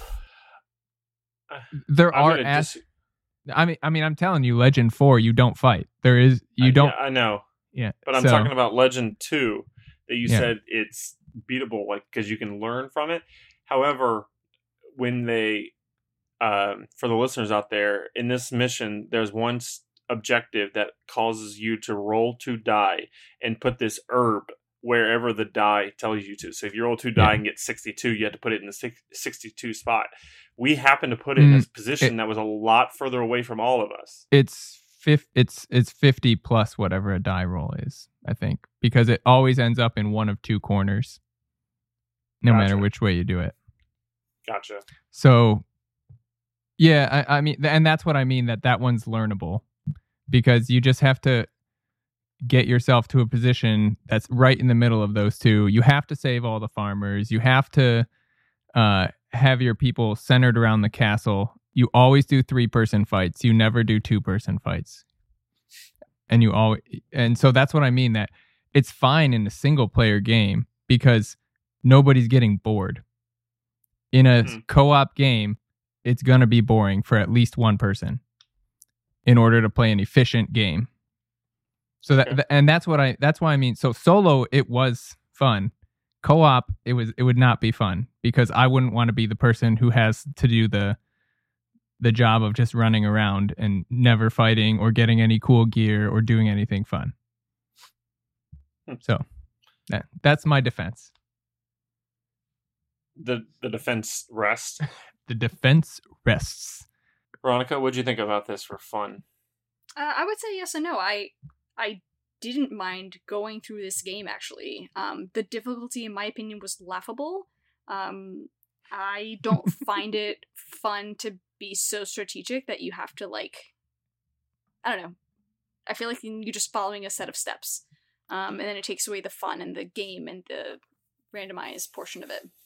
there I'm are as dis- I mean, I mean, I'm telling you, Legend four, you don't fight. There is, you I, don't. Yeah, I know. Yeah, but I'm so, talking about Legend two that you yeah. said it's beatable, like because you can learn from it. However, when they, um, for the listeners out there, in this mission, there's one objective that causes you to roll two die and put this herb wherever the die tells you to. So if you roll two die yeah. and get sixty-two, you have to put it in the sixty-two spot. We happened to put it mm, in a position it, that was a lot further away from all of us. It's fif- It's it's fifty plus whatever a die roll is, I think, because it always ends up in one of two corners, no gotcha. matter which way you do it. Gotcha. So, yeah, I, I mean, and that's what I mean, that that one's learnable, because you just have to get yourself to a position that's right in the middle of those two. You have to save all the farmers. You have to uh, have your people centered around the castle. You always do three-person fights. You never do two-person fights. And you always, and so that's what I mean, that it's fine in a single-player game because nobody's getting bored. In a mm-hmm. co-op game, it's going to be boring for at least one person in order to play an efficient game. So that, okay. and that's what I, that's why I mean, so solo, it was fun. Co-op, it was, it would not be fun because I wouldn't want to be the person who has to do the, the job of just running around and never fighting or getting any cool gear or doing anything fun. So that, that's my defense. The, the defense rests. The defense rests. Veronica, what'd you think about this for fun? Uh, I would say yes and no. I, I didn't mind going through this game, actually. Um, the difficulty, in my opinion, was laughable. Um, I don't find it fun to be so strategic that you have to, like, I don't know. I feel like you're just following a set of steps. Um, and then it takes away the fun and the game and the randomized portion of it.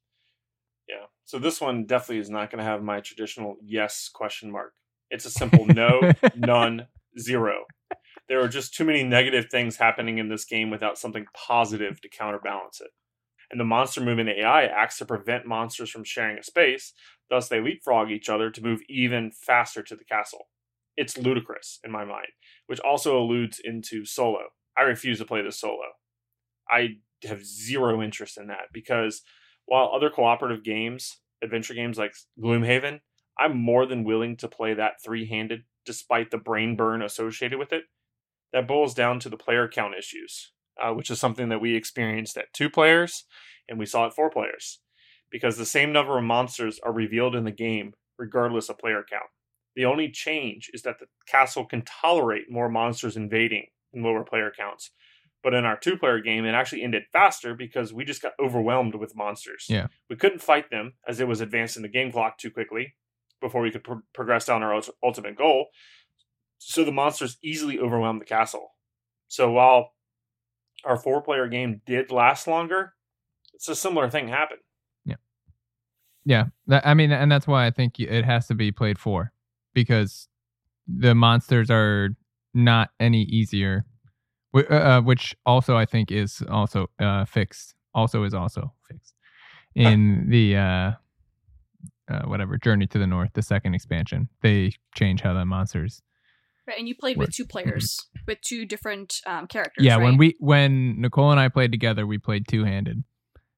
Yeah. So this one definitely is not going to have my traditional yes question mark. It's a simple no, none, zero. There are just too many negative things happening in this game without something positive to counterbalance it. And the monster movement A I acts to prevent monsters from sharing a space, thus they leapfrog each other to move even faster to the castle. It's ludicrous, in my mind, which also alludes into solo. I refuse to play this solo. I have zero interest in that, because while other cooperative games, adventure games like Gloomhaven, I'm more than willing to play that three-handed despite the brain burn associated with it. That boils down to the player count issues, uh, which is something that we experienced at two players, and we saw at four players, because the same number of monsters are revealed in the game regardless of player count. The only change is that the castle can tolerate more monsters invading in lower player counts. But in our two-player game, it actually ended faster because we just got overwhelmed with monsters. Yeah. We couldn't fight them as it was advancing the game clock too quickly before we could pro- progress down our ultimate goal. So the monsters easily overwhelmed the castle. So while our four-player game did last longer, it's a similar thing happened. Yeah. Yeah. That, I mean, and that's why I think it has to be played four, because the monsters are not any easier. Uh, which also I think is also uh, fixed. Also is also fixed in the uh, uh, whatever Journey to the North, the second expansion. They change how the monsters. Right, and you played work. with two players, mm-hmm. with two different um, characters. Yeah, right? when we when Nicole and I played together, we played two handed,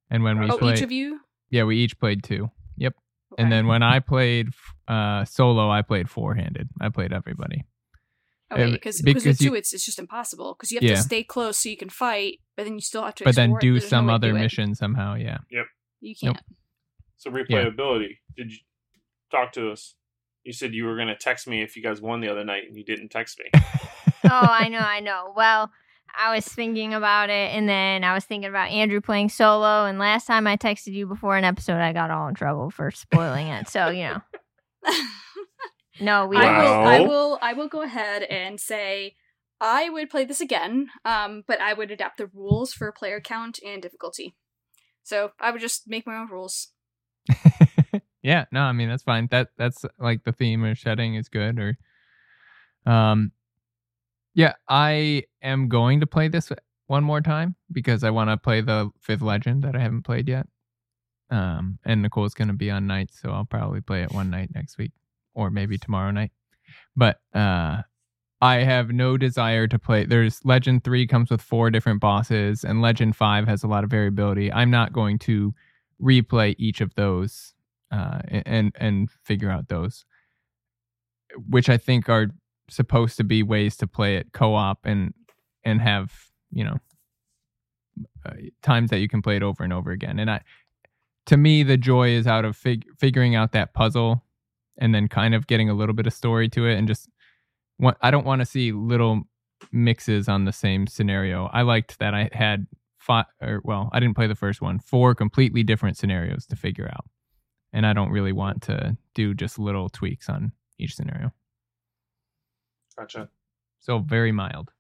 And when we Oh, played, each of you? yeah, we each played two. Yep. Okay. And then when I played uh, solo, I played four-handed. I played everybody. Okay, Uh, because because with you- two, it's, it's just impossible. Because you have Yeah. to stay close so you can fight, but then you still have to But then explore. do There's no some way to other do it. mission somehow, yeah. You can't. So replayability. Did you talk to us? You said you were going to text me if you guys won the other night, and you didn't text me. Oh, I know, I know. Well, I was thinking about it, and then I was thinking about Andrew playing solo, and last time I texted you before an episode, I got all in trouble for spoiling it. So, you know. No, we I lost. will. I Wow. will. I will go ahead and say I would play this again, um, but I would adapt the rules for player count and difficulty. So I would just make my own rules. Yeah, no, I mean that's fine. That that's like the theme or setting is good. Or, um, yeah, I am going to play this one more time because I want to play the Fifth Legend that I haven't played yet. Um, and Nicole's going to be on night, so I'll probably play it one night next week or maybe tomorrow night. But uh, I have no desire to play. There's Legend three comes with four different bosses, and Legend five has a lot of variability. I'm not going to replay each of those. Uh, and and figure out those, which I think are supposed to be ways to play it co-op and and have, you know, uh, times that you can play it over and over again. And I, to me, the joy is out of fig- figuring out that puzzle and then kind of getting a little bit of story to it. And just want, I don't want to see little mixes on the same scenario. I liked that I had five, or well, I didn't play the first one, four completely different scenarios to figure out. And I don't really want to do just little tweaks on each scenario. Gotcha. So very mild.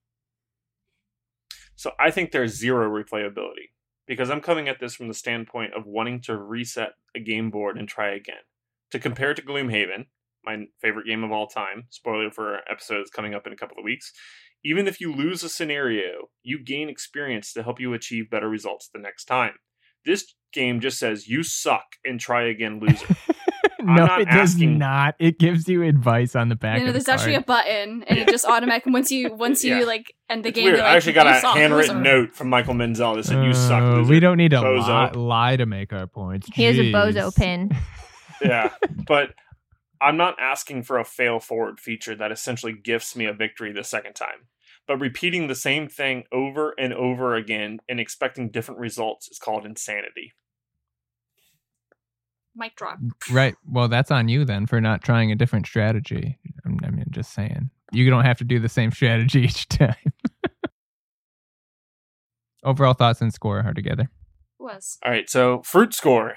So I think there's zero replayability because I'm coming at this from the standpoint of wanting to reset a game board and try again. To compare to Gloomhaven, my favorite game of all time, spoiler for episodes coming up in a couple of weeks, even if you lose a scenario, you gain experience to help you achieve better results the next time. This game just says, you suck and try again, loser. No, not it does asking- not. It gives you advice on the back You know, of the there's card. actually a button, and it just automatically once you once you Yeah. like end the It's game. weird. you're I like, actually got "You a suck, handwritten loser." note from Michael Menzel that said, you suck, Uh, loser. we don't need to bozo. lie, lie to make our points. He has a Jeez. bozo pin. Yeah, but I'm not asking for a fail forward feature that essentially gifts me a victory the second time. But repeating the same thing over and over again and expecting different results is called insanity. Mic drop. Right. Well, that's on you then for not trying a different strategy. I'm- I mean, just saying. You don't have to do the same strategy each time. Overall thoughts and score are together. Was All right, so fruit score.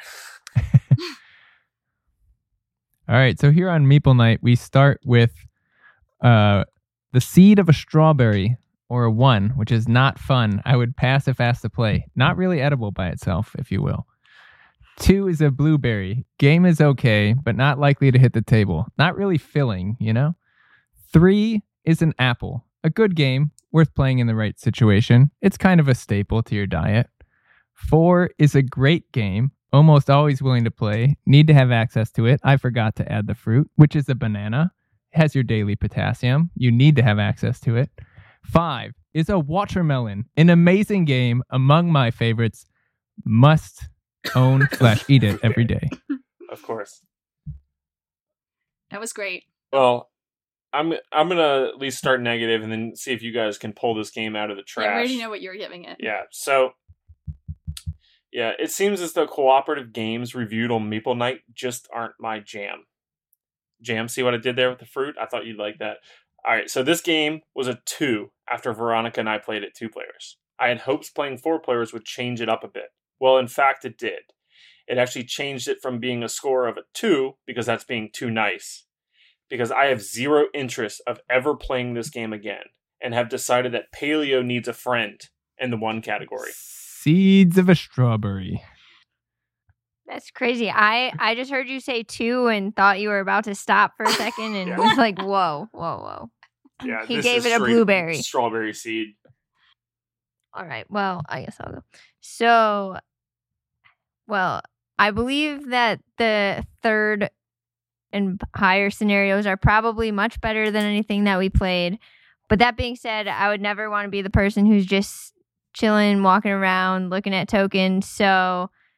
All right, so here on Meeple Night, we start with uh, the seed of a strawberry, or a one, which is not fun. I would pass if asked to play. Not really edible by itself, if you will. Two is a blueberry. Game is okay, but not likely to hit the table. Not really filling, you know? Three is an apple. A good game, worth playing in the right situation. It's kind of a staple to your diet. Four is a great game. Almost always willing to play. Need to have access to it. I forgot to add the fruit, which is a banana. Has your daily potassium. You need to have access to it. Five is a watermelon. An amazing game. Among my favorites. Must own slash eat it every day. Of course. that was great. Well, I'm I'm gonna at least start negative and then see if you guys can pull this game out of the trash. Yeah, we already know what you're giving it. Yeah, so yeah, it seems as though cooperative games reviewed on Meeple Night just aren't my jam. Jam, see what I did there with the fruit? I thought you'd like that. All right, so this game was a two after Veronica and I played it two players. I had hopes playing four players would change it up a bit. Well, in fact, it did. It actually changed it from being a score of a two, because that's being too nice, because I have zero interest of ever playing this game again and have decided that paleo needs a friend in the one category. Seeds of a strawberry. That's crazy. I, I just heard you say two and thought you were about to stop for a second and was like, whoa, whoa, whoa. Yeah, He this gave is it a straight blueberry. Strawberry seed. All right. Well, I guess I'll go. So, well, I believe that the third and higher scenarios are probably much better than anything that we played. But that being said, I would never want to be the person who's just chilling, walking around, looking at tokens. So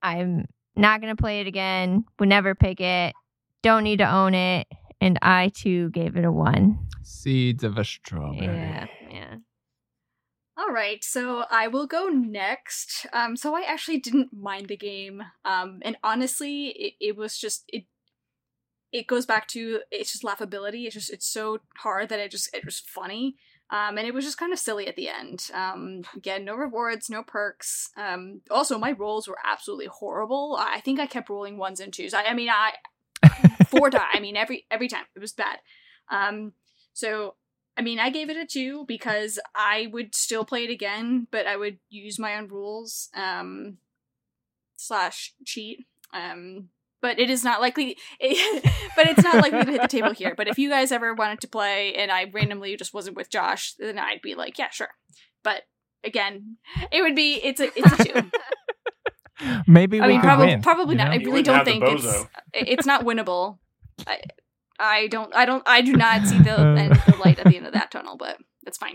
I'm not going to play it again. Would never pick it. Don't need to own it. And I, too, gave it a one. Seeds of a strawberry. Yeah, yeah. All right, so I will go next. Um, so I actually didn't mind the game. Um, and honestly, it, it was just, it it goes back to, it's just laughability. It's just, it's so hard that it just, it was funny. Um, and it was just kind of silly at the end. Um, again, no rewards, no perks. Um, also, my rolls were absolutely horrible. I think I kept rolling ones and twos. I, I mean, I, four die. I mean, every, every time. It was bad. Um, so, I mean, I gave it a two because I would still play it again, but I would use my own rules, um, slash cheat. Um, but it is not likely, it, but it's not likely to hit the table here. But if you guys ever wanted to play and I randomly just wasn't with Josh, then I'd be like, yeah, sure. But again, it would be, it's a, it's a two. Maybe we I mean, could probably, win. probably you not. know? I You really wouldn't don't have the think it's, bozo. it's not winnable. I, I don't, I don't, I do not see the, end, the light at the end of that tunnel, but that's fine.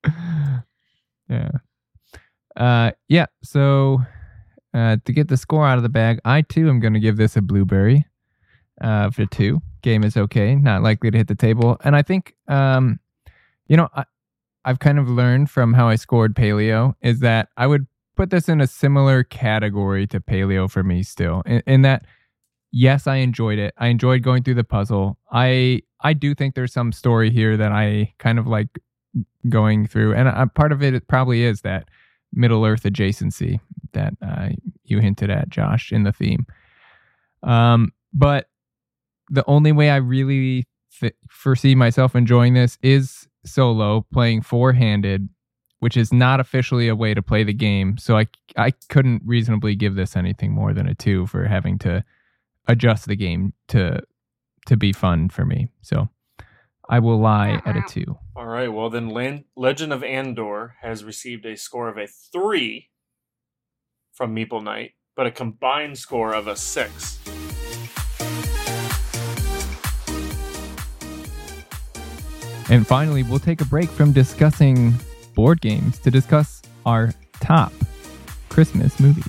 Yeah. Uh, yeah. So uh, to get the score out of the bag, I too am going to give this a blueberry uh, for two. Game is okay, not likely to hit the table, and I think um, you know I, I've kind of learned from how I scored Paleo is that I would put this in a similar category to Paleo for me still, in, in that. Yes, I enjoyed it. I enjoyed going through the puzzle. I I do think there's some story here that I kind of like going through, and I, part of it, it probably is that Middle Earth adjacency that uh, you hinted at, Josh, in the theme. Um, but the only way I really th- foresee myself enjoying this is solo, playing four-handed, which is not officially a way to play the game. So I I couldn't reasonably give this anything more than a two for having to adjust the game to to be fun for me. So I will lie at a two. All right, well then Land- Legend of Andor has received a score of a three from Meeple Knight, but a combined score of a six. And finally, we'll take a break from discussing board games to discuss our top Christmas movies.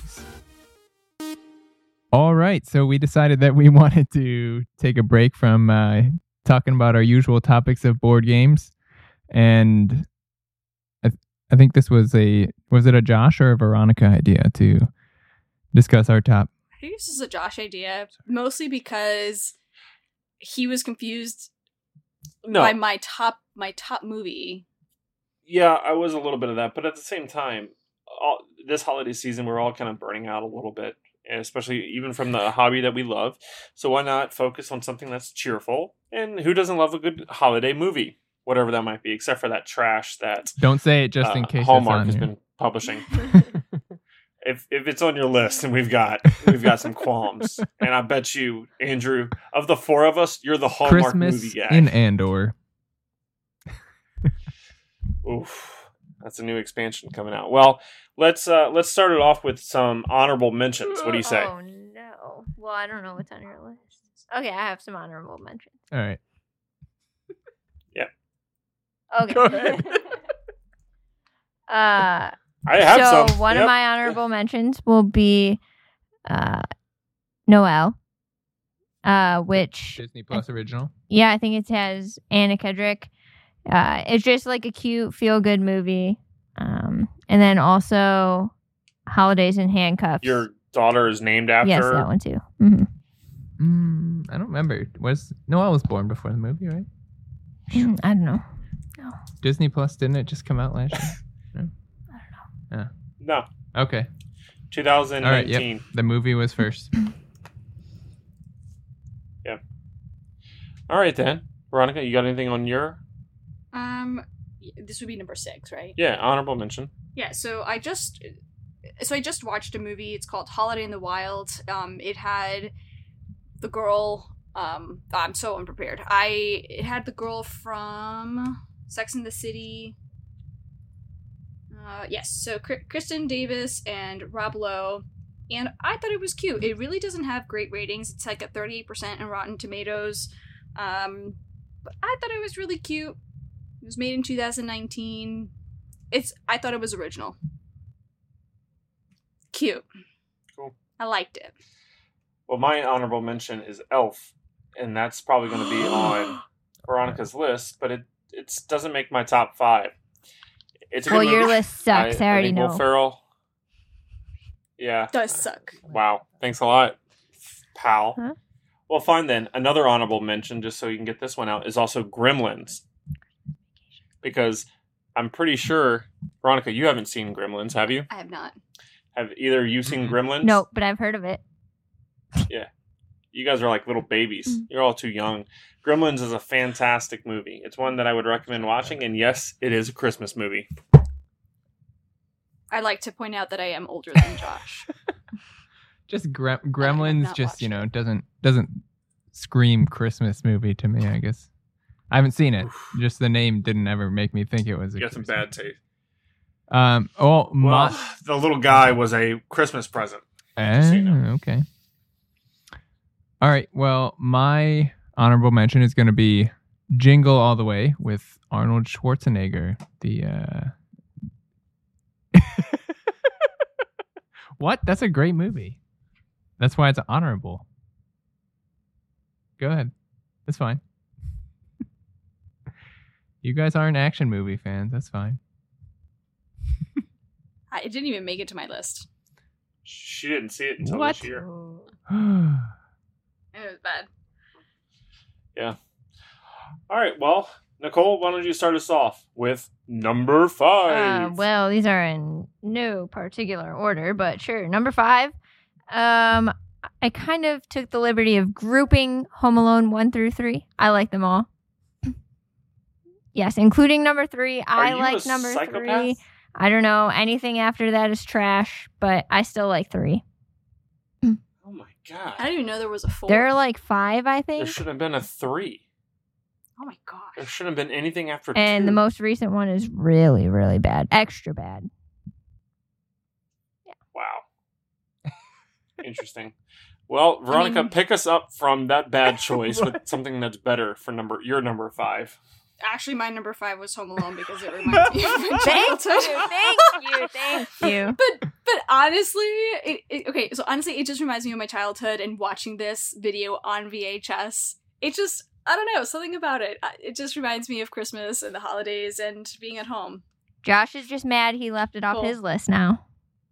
All right, so we decided that we wanted to take a break from uh, talking about our usual topics of board games, and I, th- I think this was a was it a Josh or a Veronica idea to discuss our top? I think this is a Josh idea, mostly because he was confused No, by my top my top movie. yeah, I was a little bit of that, but at the same time, all, this holiday season, we're all kind of burning out a little bit, especially even from the hobby that we love. So why not focus on something that's cheerful? And who doesn't love a good holiday movie, whatever that might be, except for that trash that Don't say it just uh, in case Hallmark it's has on been publishing. If if it's on your list, then we've got we've got some qualms. And I bet you, Andrew, of the four of us, you're the Hallmark Christmas movie guy. in Andor. Oof, that's a new expansion coming out. Well, let's uh, let's start it off with some honorable mentions. What do you say? Oh, no. Well, I don't know what's on your list. Okay, I have some honorable mentions. All right. Okay. Go ahead. uh, I have so some. one Yep. of my honorable mentions will be uh, Noelle, uh, which, Disney Plus original. yeah, I think it has Anna Kendrick. Uh, it's just like a cute, feel-good movie. Um, and then also Holidays in Handcuffs. Your daughter is named after. Yes, that one too. hmm Mm, I don't remember. Was Noelle was born before the movie, right? I don't know. Disney Plus, didn't it just come out last year? I don't know. No, Okay. twenty nineteen. All right. Yep. The movie was first. All right then, Veronica, you got anything on your? Um, this would be number six, right? Yeah, honorable mention. Yeah. So I just, so I just watched a movie. It's called Holiday in the Wild. Um, it had the girl. Um, I'm so unprepared. I it had the girl from Sex and the City. Uh, yes. So Kr- Kristen Davis and Rob Lowe. And I thought it was cute. It really doesn't have great ratings. It's like a thirty-eight percent in Rotten Tomatoes. Um, but I thought it was really cute. It was made in two thousand nineteen. It's. I thought it was original. Cute. Cool. I liked it. Well, my honorable mention is Elf, and that's probably going to be on Veronica's list, but it it doesn't make my top five. It's a Well, good your movie. list sucks. I, I already think know. Will Ferrell. Yeah. Does suck. Wow. Thanks a lot, pal. Huh? Well, fine then. Another honorable mention, just so you can get this one out, is also Gremlins. Because I'm pretty sure, Veronica, you haven't seen Gremlins, have you? I have not. Have either of you seen Mm-mm. Gremlins? No, but I've heard of it. You guys are like little babies. Mm. You're all too young. Gremlins is a fantastic movie. It's one that I would recommend watching, and yes, it is a Christmas movie. I'd like to point out that I am older than Josh. Just Gre- have Gremlins, not just you watched know, it. doesn't doesn't scream Christmas movie to me. I guess I haven't seen it. Just the name didn't ever make me think it was. A You got some Christmas- bad taste. Um. Oh, my. Well, the little guy was a Christmas present. Ah, so you know. okay. All right. Well, my honorable mention is going to be Jingle All the Way with Arnold Schwarzenegger. The uh What? That's a great movie. That's why it's honorable. Go ahead. That's fine. You guys aren't action movie fans. That's fine. I, it didn't even make it to my list. She didn't see it until What? this year. It was bad. All right. Well, Nicole, why don't you start us off with number five? Uh, well, these are in no particular order, but sure. Number five. Um, I kind of took the liberty of grouping Home Alone one through three. I like them all. Yes, including number three. Are I you like a number psychopath? three. I don't know. Anything after that is trash, but I still like three. Oh my god. I didn't even know there was a four. There are like five, I There think. should have been a three. Oh my There gosh. shouldn't have been anything after And two. the most recent one is really, really bad. Extra bad. Wow. Interesting. Well, Veronica, mean- pick us up from that bad choice with something that's better for number your number five. Actually, my number five was Home Alone because it reminds me of my Thank childhood. you, thank you, thank you. But but honestly, it, it, okay. So honestly, it just reminds me of my childhood and watching this video on V H S. It just I don't know something about it. I- It just reminds me of Christmas and the holidays and being at home. Josh is just mad he left it off Cool. his list now.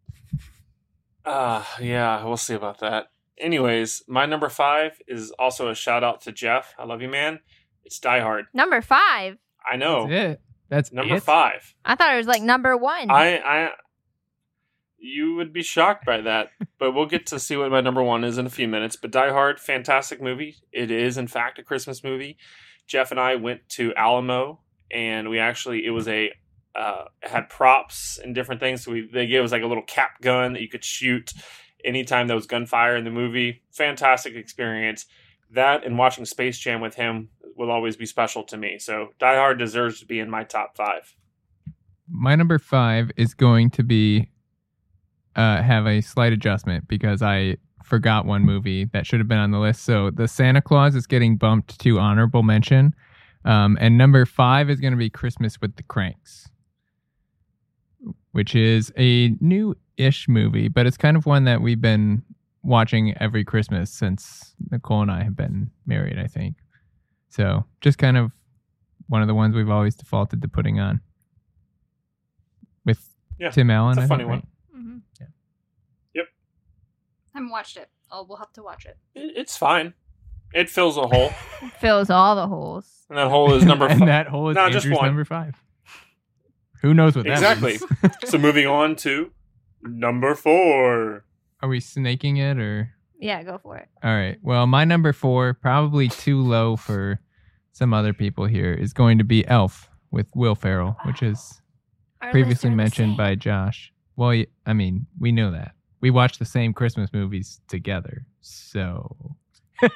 Uh, yeah, we'll see about that. Anyways, my number five is also a shout out to Jeff. I love you, man. It's Die Hard. Number five. I know. That's it. That's Number it? five. I thought it was like number one. I, I, you would be shocked by that, but we'll get to see what my number one is in a few minutes. But Die Hard, fantastic movie. It is, in fact, a Christmas movie. Jeff and I went to Alamo, and we actually, it was a, uh, it had props and different things. So we, they gave us like a little cap gun that you could shoot anytime there was gunfire in the movie. Fantastic experience. That and watching Space Jam with him will always be special to me. So Die Hard deserves to be in my top five. My number five is going to be uh, have a slight adjustment because I forgot one movie that should have been on the list. So the Santa Claus is getting bumped to honorable mention. Um, and number five is going to be Christmas with the Cranks, which is a new-ish movie, but it's kind of one that we've been watching every Christmas since Nicole and I have been married, I think. So just kind of one of the ones we've always defaulted to putting on. With Yeah, Tim Allen. it's a I funny think, one. right? Mm-hmm. Yeah. I haven't watched it. Oh, we'll have to watch it. It- It's fine. It fills a hole. Fills all the holes. And that hole is number and five. that hole is No, Andrew's just one. number five. Who knows what that Exactly. means? So moving on to number four. Are we snaking it or? Yeah, go for it. All right. Well, my number four, probably too low for some other people here, is going to be Elf with Will Ferrell, which is Our previously lists are the mentioned same. by Josh. Well, y- I mean, we know that. We watch the same Christmas movies together. So. for,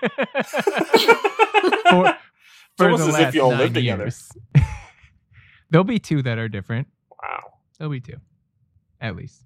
It's almost as if you all nine live together. years. There'll be two that are different. Wow. There'll be two. At least.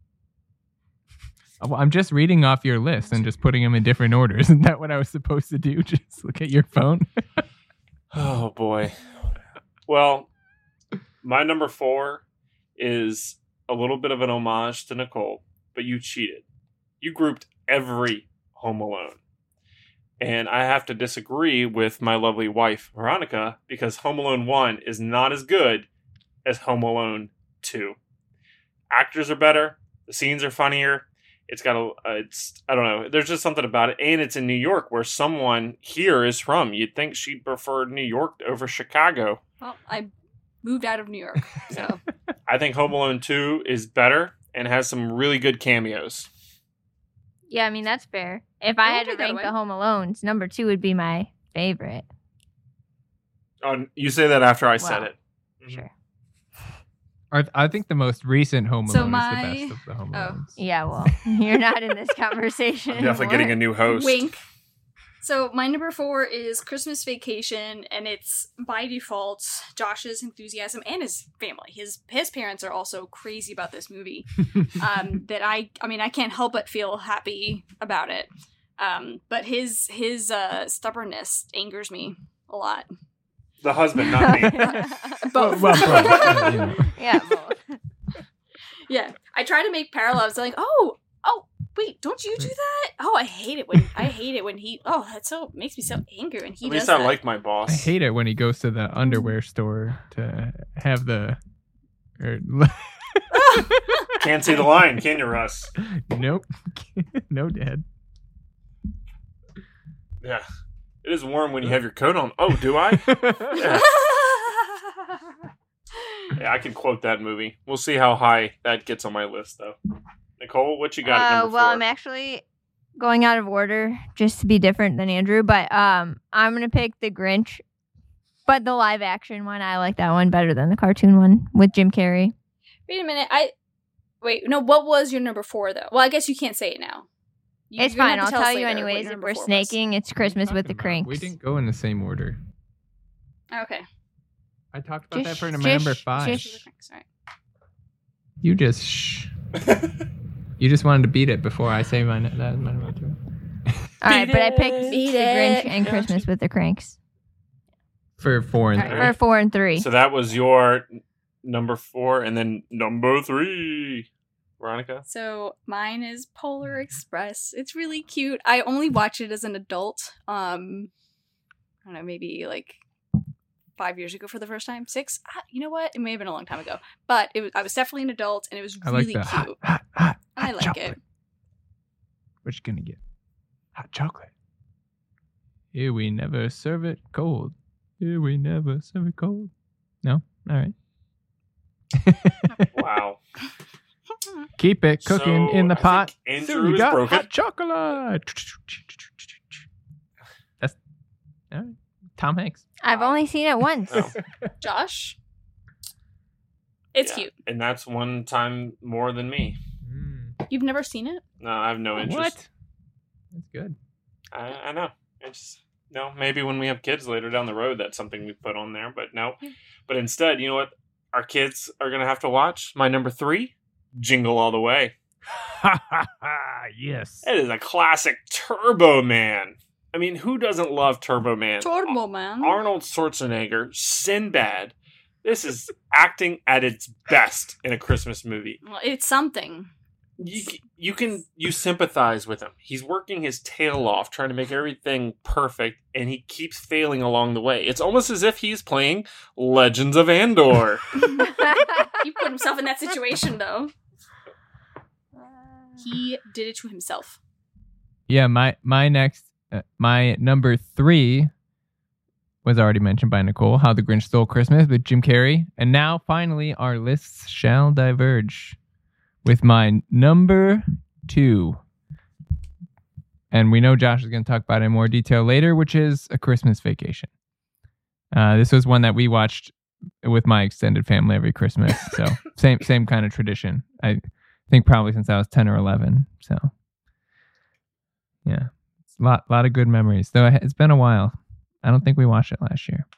Oh, well, I'm just reading off your list and just putting them in different orders. Isn't that what I was supposed to do? Just look at your phone? Oh boy. Well, my number four is a little bit of an homage to Nicole, but you cheated. you grouped every Home Alone. And I have to disagree with my lovely wife, Veronica, because Home Alone one is not as good as Home Alone two. Actors are better. The scenes are funnier. It's got a, uh, it's, I don't know. There's just something about it. And it's in New York, where someone here is from. You'd think she'd prefer New York over Chicago. Well, I moved out of New York, so. I think Home Alone two is better and has some really good cameos. Yeah, I mean, that's fair. If I, I had to won't take that rank away. the Home Alones, number two would be my favorite. Oh, you say that after I said Wow. it. Sure. I, I think the most recent Home Alone So is my- the best of the Home oh. Alones. Yeah, well, you're not in this conversation. I'm definitely getting a new host. Wink. So my number four is Christmas Vacation, and it's by default Josh's enthusiasm and his family. His his parents are also crazy about this movie. Um, that I I mean I can't help but feel happy about it. Um, but his his uh, stubbornness angers me a lot. The husband, not me. Both. Well, well, both, you know. Yeah, both. Yeah, I try to make parallels. Like, oh, oh, wait, don't you do that? Oh, I hate it when I hate it when he. Oh, that so makes me so angry when he At does least I that. like my I boss. hate it when he goes to the underwear store to have the. Or, Can't see the line, can you, Russ? nope. No, Dad. Yeah. It is warm when you have your coat on. Oh, do I? Yeah. Yeah, I can quote that movie. We'll see how high that gets on my list, though. Nicole, what you got at Uh, number well, four? I'm actually going out of order just to be different than Andrew, but um, I'm gonna pick the Grinch, but the live action one. I like that one better than the cartoon one with Jim Carrey. Wait a minute. I wait. No, what was your number four though? Well, I guess you can't say it now. You- It's you're gonna fine. have I'll to us tell you later what anyways. your If number we're four was. snaking, it's Christmas with the Talking about- Cranks. We didn't go in the same order. Okay. I talked about that Just- for my just- number five. just- All right. You just shh. You just wanted to beat it before I say my that was my number two. All right, Beat but I picked it. the Beat Grinch it. and Christmas with the Cranks For four and All right. three. for four and three. So that was your number four, and then number three, Veronica. So mine is Polar Express. It's really cute. I only watched it as an adult. Um, I don't know, maybe like five years ago for the first time. Six. Ah, you know what? It may have been a long time ago, but it was. I was definitely an adult, and it was I like really the hot, cute. hot, hot, I hot like chocolate. it. What you gonna get? Hot chocolate. Here we never serve it cold. Here we never serve it cold. No? All right. Wow. Keep it cooking So, in the I pot. think So Andrew you is got broken. hot chocolate. That's all right. Tom Hanks. I've only seen it once. Oh, Josh. It's yeah. cute. And that's one time more than me. You've never seen it? No, I have no interest. What? That's good. I, I know. It's no. Maybe when we have kids later down the road, that's something we put on there. But no. But instead, you know what? Our kids are gonna have to watch my number three, Jingle All the Way. Ha ha ha! Yes. It is a classic Turbo Man. I mean, who doesn't love Turbo Man? Turbo Man. Arnold Schwarzenegger, Sinbad. This is acting at its best in a Christmas movie. Well, it's something. You, you can you sympathize with him. He's working his tail off trying to make everything perfect, and he keeps failing along the way. It's almost as if he's playing Legends of Andor. He put himself in that situation, though. He did it to himself. Yeah, my my next uh, my number three was already mentioned by Nicole. How the Grinch Stole Christmas with Jim Carrey, and now finally our lists shall diverge with my number two. And we know Josh is going to talk about it in more detail later, which is A Christmas Vacation. Uh, this was one that we watched with my extended family every Christmas, so same same kind of tradition. I think probably since I was ten or eleven. So yeah, it's a lot lot of good memories. Though it's been a while. I don't think we watched it last year.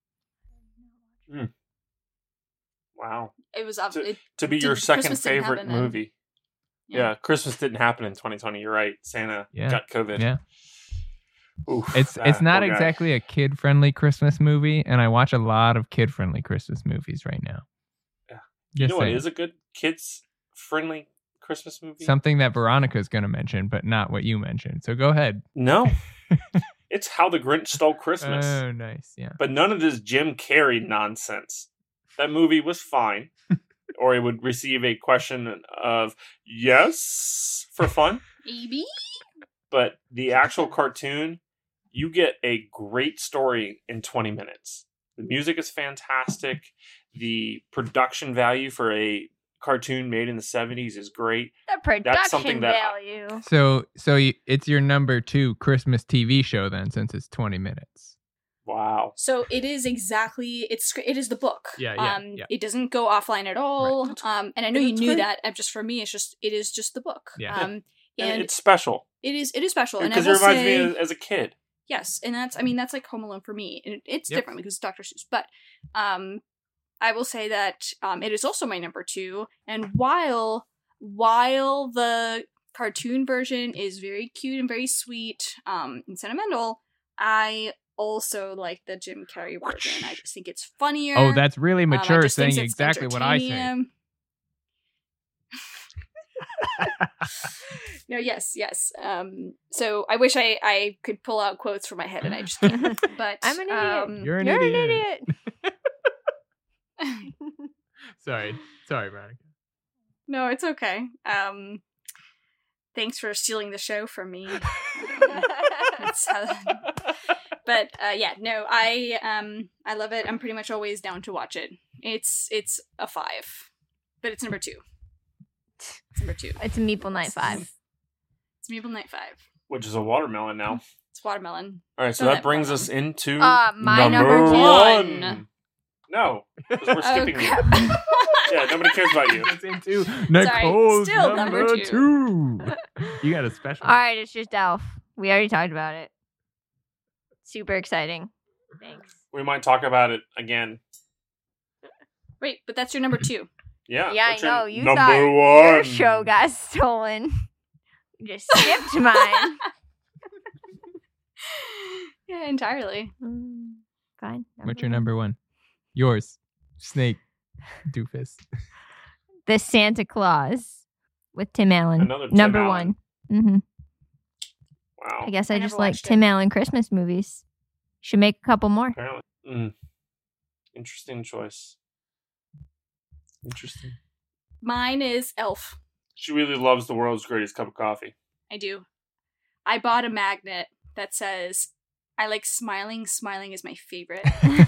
Wow. It was up. To, It, to be did- your second Christmas didn't favorite happen then. movie. Yeah. Yeah. Christmas didn't happen in twenty twenty. You're right. Santa Yeah. got COVID. Yeah. Oof, It's that it's not poor guy. exactly a kid friendly Christmas movie, and I watch a lot of kid friendly Christmas movies right now. Yeah. Just You know what saying. is a good kids friendly Christmas movie? Something that Veronica's going to mention, but not what you mentioned. So go ahead. No. It's How the Grinch Stole Christmas. Oh, nice. Yeah. But none of this Jim Carrey nonsense. That movie was fine. Or it would receive a question of yes for fun. Maybe. But the actual cartoon, you get a great story in twenty minutes. The music is fantastic. The production value for a cartoon made in the seventies is great. The production something that- value. So, so you, it's your number two Christmas T V show then, since it's twenty minutes. Wow. So it is exactly it's it is the book. Yeah, yeah, Um, yeah. it doesn't go offline at all. Right. Um, and I know you That's knew right. that. And just for me, it's just it is just the book. Yeah. Um, And, and it's special. it is it is special. And I Because it will reminds say, me as, as a kid. yes, and that's I mean that's like Home Alone for me. And it, it's Yep. different because it's Doctor Seuss, but um, I will say that um, it is also my number two. And while while the cartoon version is very cute and very sweet um, and sentimental, I also like the Jim Carrey version. I just think it's funnier. Oh, that's really Um, I mature, just think saying it's exactly what I say. entertaining. No, yes, yes. Um, so I wish I, I could pull out quotes from my head, and I just can't. But I'm an idiot. um, You're an You're idiot. an idiot. Sorry, sorry, Veronica. no, it's okay. Um, thanks for stealing the show from me. That's how- but uh, yeah, no, I um, I love it. I'm pretty much always down to watch it. It's it's a five, but it's number two. It's number two. It's a Meeple Night five. It's Meeple Night Five. Which is a watermelon now. It's watermelon. All right, so Throw that that brings ball us into Uh, my number, number two. one. One. No, 'cause we're skipping oh, you. crap. Yeah, nobody cares about you. It's into Nicole's still number, number two. You got a special. All right, it's just Elf. We already talked about it. Super exciting. Thanks. We might talk about it again. Wait, but that's your number two. Yeah. Yeah, I what's your know. You number thought one. your show got stolen. You just skipped mine. Yeah, entirely. Mm, Fine. What's your number one? Yours, Snake, Doofus. The Santa Claus with Tim Allen. Another Tim number Allen. one. Mm-hmm. Wow. I guess I, I just never like watched Tim Allen Christmas movies. Should make a couple more. Apparently. Mm. Interesting choice. Interesting. Mine is Elf. She really loves the world's greatest cup of coffee. I do. I bought a magnet that says, I like smiling. Smiling is my favorite.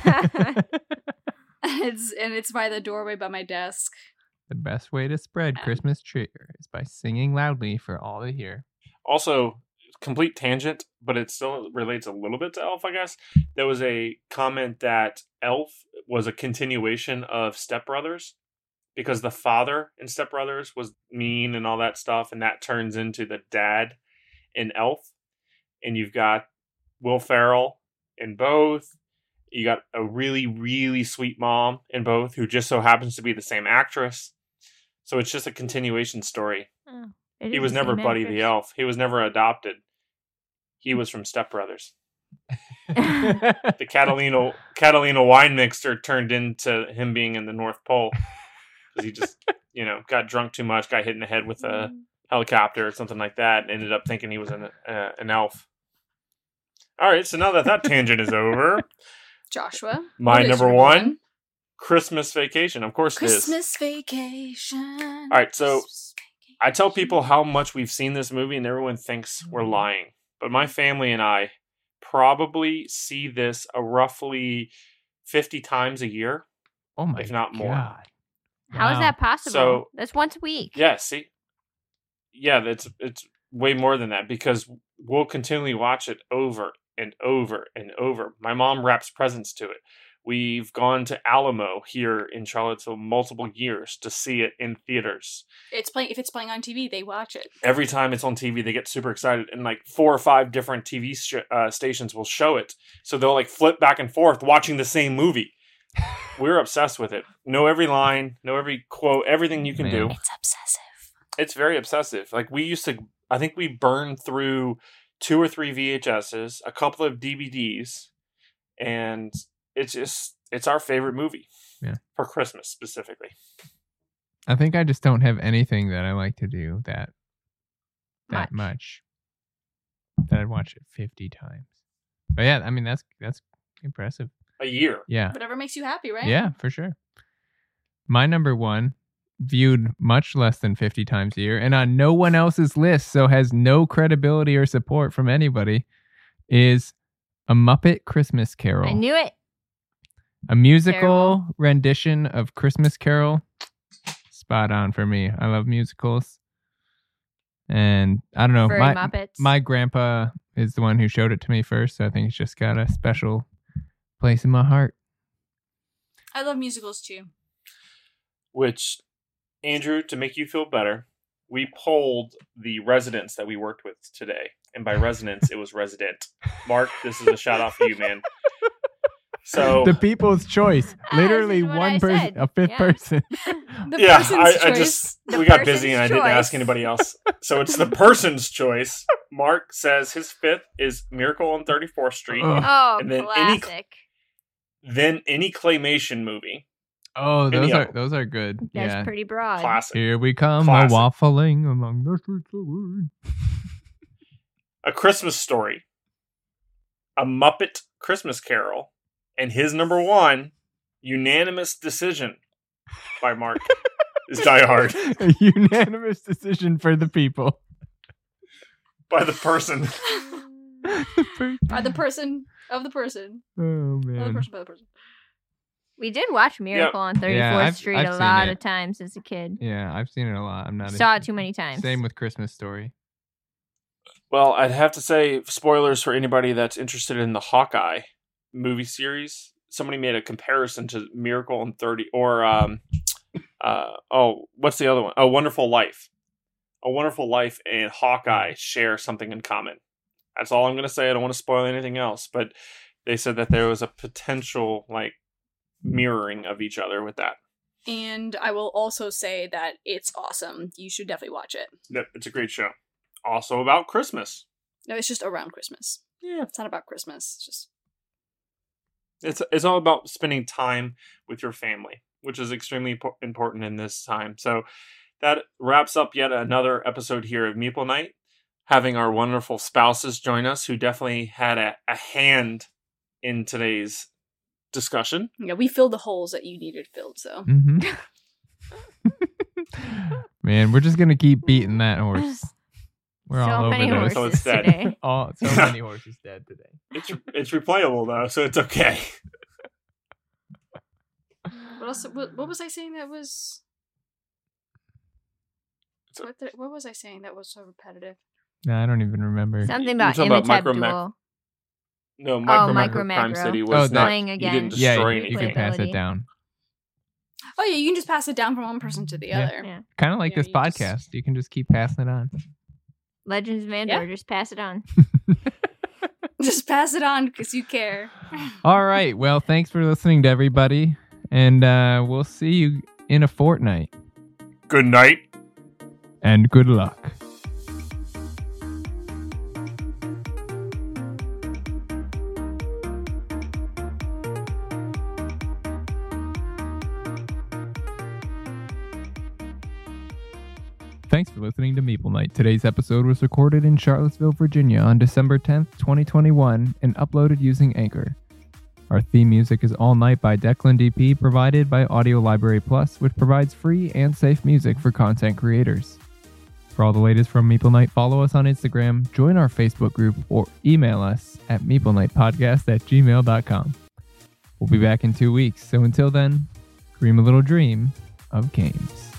it's, and it's by the doorway by my desk. The best way to spread Um, Christmas cheer is by singing loudly for all to hear. Also, complete tangent, but it still relates a little bit to Elf, I guess. There was a comment that Elf was a continuation of Step Brothers because the father in Step Brothers was mean and all that stuff, and that turns into the dad in Elf. And you've got Will Ferrell in both. You got a really, really sweet mom in both who just so happens to be the same actress. So it's just a continuation story. Oh, it He is was the never same Buddy actress. the Elf. He was never adopted. He was from Step Brothers. The Catalina Catalina wine mixer turned into him being in the North Pole because he just, you know, got drunk too much, got hit in the head with a helicopter or something like that, and ended up thinking he was an uh, an elf. All right, so now that that tangent is over, Joshua. my what is number your one, Christmas Vacation. Of course, it is. Christmas Vacation. All right, so Christmas Vacation. I tell people how much we've seen this movie, and everyone thinks we're lying. But my family and I probably see this a roughly fifty times a year. Oh my If not more. God. How is Wow. that possible? So- That's once a week. Yeah, see, yeah, that's it's way more than that because we'll continually watch it over and over and over. My mom wraps presents to it. We've gone to Alamo here in Charlottesville multiple years to see it in theaters. It's playing. If it's playing on T V, they watch it. Every time it's on T V, they get super excited, and like four or five different T V sh- uh, stations will show it. So they'll like flip back and forth watching the same movie. We're obsessed with it. Know every line, know every quote, everything you can Man. do. It's obsessive. It's very obsessive. Like we used to, I think we burned through two or three V H S's, a couple of D V Ds, and it's just, it's our favorite movie. Yeah. For Christmas specifically. I think I just don't have anything that I like to do that that much, Much. that I'd watch it fifty times. But yeah, I mean that's that's impressive. A year. Yeah. Whatever makes you happy, right? Yeah, for sure. My number one, viewed much less than fifty times a year, and on no one else's list, so has no credibility or support from anybody, is A Muppet Christmas Carol. I knew it. A musical Terrible. rendition of Christmas Carol. Spot on for me. I love musicals. And I don't know, Furry my, Muppets. my grandpa is the one who showed it to me first, so I think it's just got a special place in my heart. I love musicals too. Which, Andrew, to make you feel better, we polled the residents that we worked with today. And by residents, it was resident. Mark, this is a shout out for you, man. So The people's choice. Ah, Literally this is what one I person, said. a fifth Yeah. person. The yeah, person's I, I choice. just The we got person's busy and I didn't ask choice. anybody else. So it's the person's choice. Mark says his fifth is Miracle on thirty-fourth Street. Ugh. Oh, And then any- classic. Then any claymation movie. Oh, those Any are of them. those are good. That's yeah. pretty broad. Classic. Here we come, Classic. a waffling along the streets of wood. A Christmas Story. A Muppet Christmas Carol. And his number one, unanimous decision by Mark, is Die Hard. A unanimous decision for the people. By the person. By the person of the person. Oh Of the man. person by the person. We did watch Miracle on thirty-fourth Yeah, I've- Street I've a seen lot it. of times as a kid. Yeah, I've seen it a lot. I'm not Saw a, it too many times. Same with Christmas Story. Well, I'd have to say, spoilers for anybody that's interested in the Hawkeye movie series. Somebody made a comparison to Miracle on thirty, or, um, uh, oh, what's the other one? Oh, Wonderful Life. A Wonderful Life and Hawkeye share something in common. That's all I'm going to say. I don't want to spoil anything else, but they said that there was a potential, like, mirroring of each other with that. And I will also say that it's awesome. You should definitely watch it. Yep, it's a great show. Also about Christmas. No, it's just around Christmas. Yeah. It's not about Christmas. It's just It's it's all about spending time with your family, which is extremely po- important in this time. So that wraps up yet another episode here of Meeple Night. Having our wonderful spouses join us, who definitely had a, a hand in today's discussion. yeah, we filled the holes that you needed filled. So hmm Man, we're just gonna keep beating that horse. We're so all over many those. horses So it's dead. today. All, so many horses dead today. It's it's replayable though, so it's okay. what else? What, what was I saying that was? So- What, did, what was I saying that was so repetitive? No, I don't even remember. Something You're about talking about Imhotep Micro Mac- Duel. No, Micro Micro Macro Crime Macro. City Oh, was that- not. Playing You again. didn't Yeah, destroy you, anything. you can pass it Replayability. down. Oh yeah, you can just pass it down from one person to the Yeah. other. Yeah. Kind of like Yeah, this you just- podcast. You can just keep passing it on. Legends of Andor, Yeah. just pass it on. Just pass it on because you care. All right. Well, thanks for listening to everybody. And uh, we'll see you in a fortnight. Good night. And good luck. Thanks for listening to Meeple Night. Today's episode was recorded in Charlottesville, Virginia on December tenth, twenty twenty-one and uploaded using Anchor. Our theme music is All Night by Declan D P, provided by Audio Library Plus, which provides free and safe music for content creators. For all the latest from Meeple Night, follow us on Instagram, join our Facebook group, or email us at meeplenightpodcast at gmail dot com. We'll be back in two weeks, so until then, dream a little dream of games.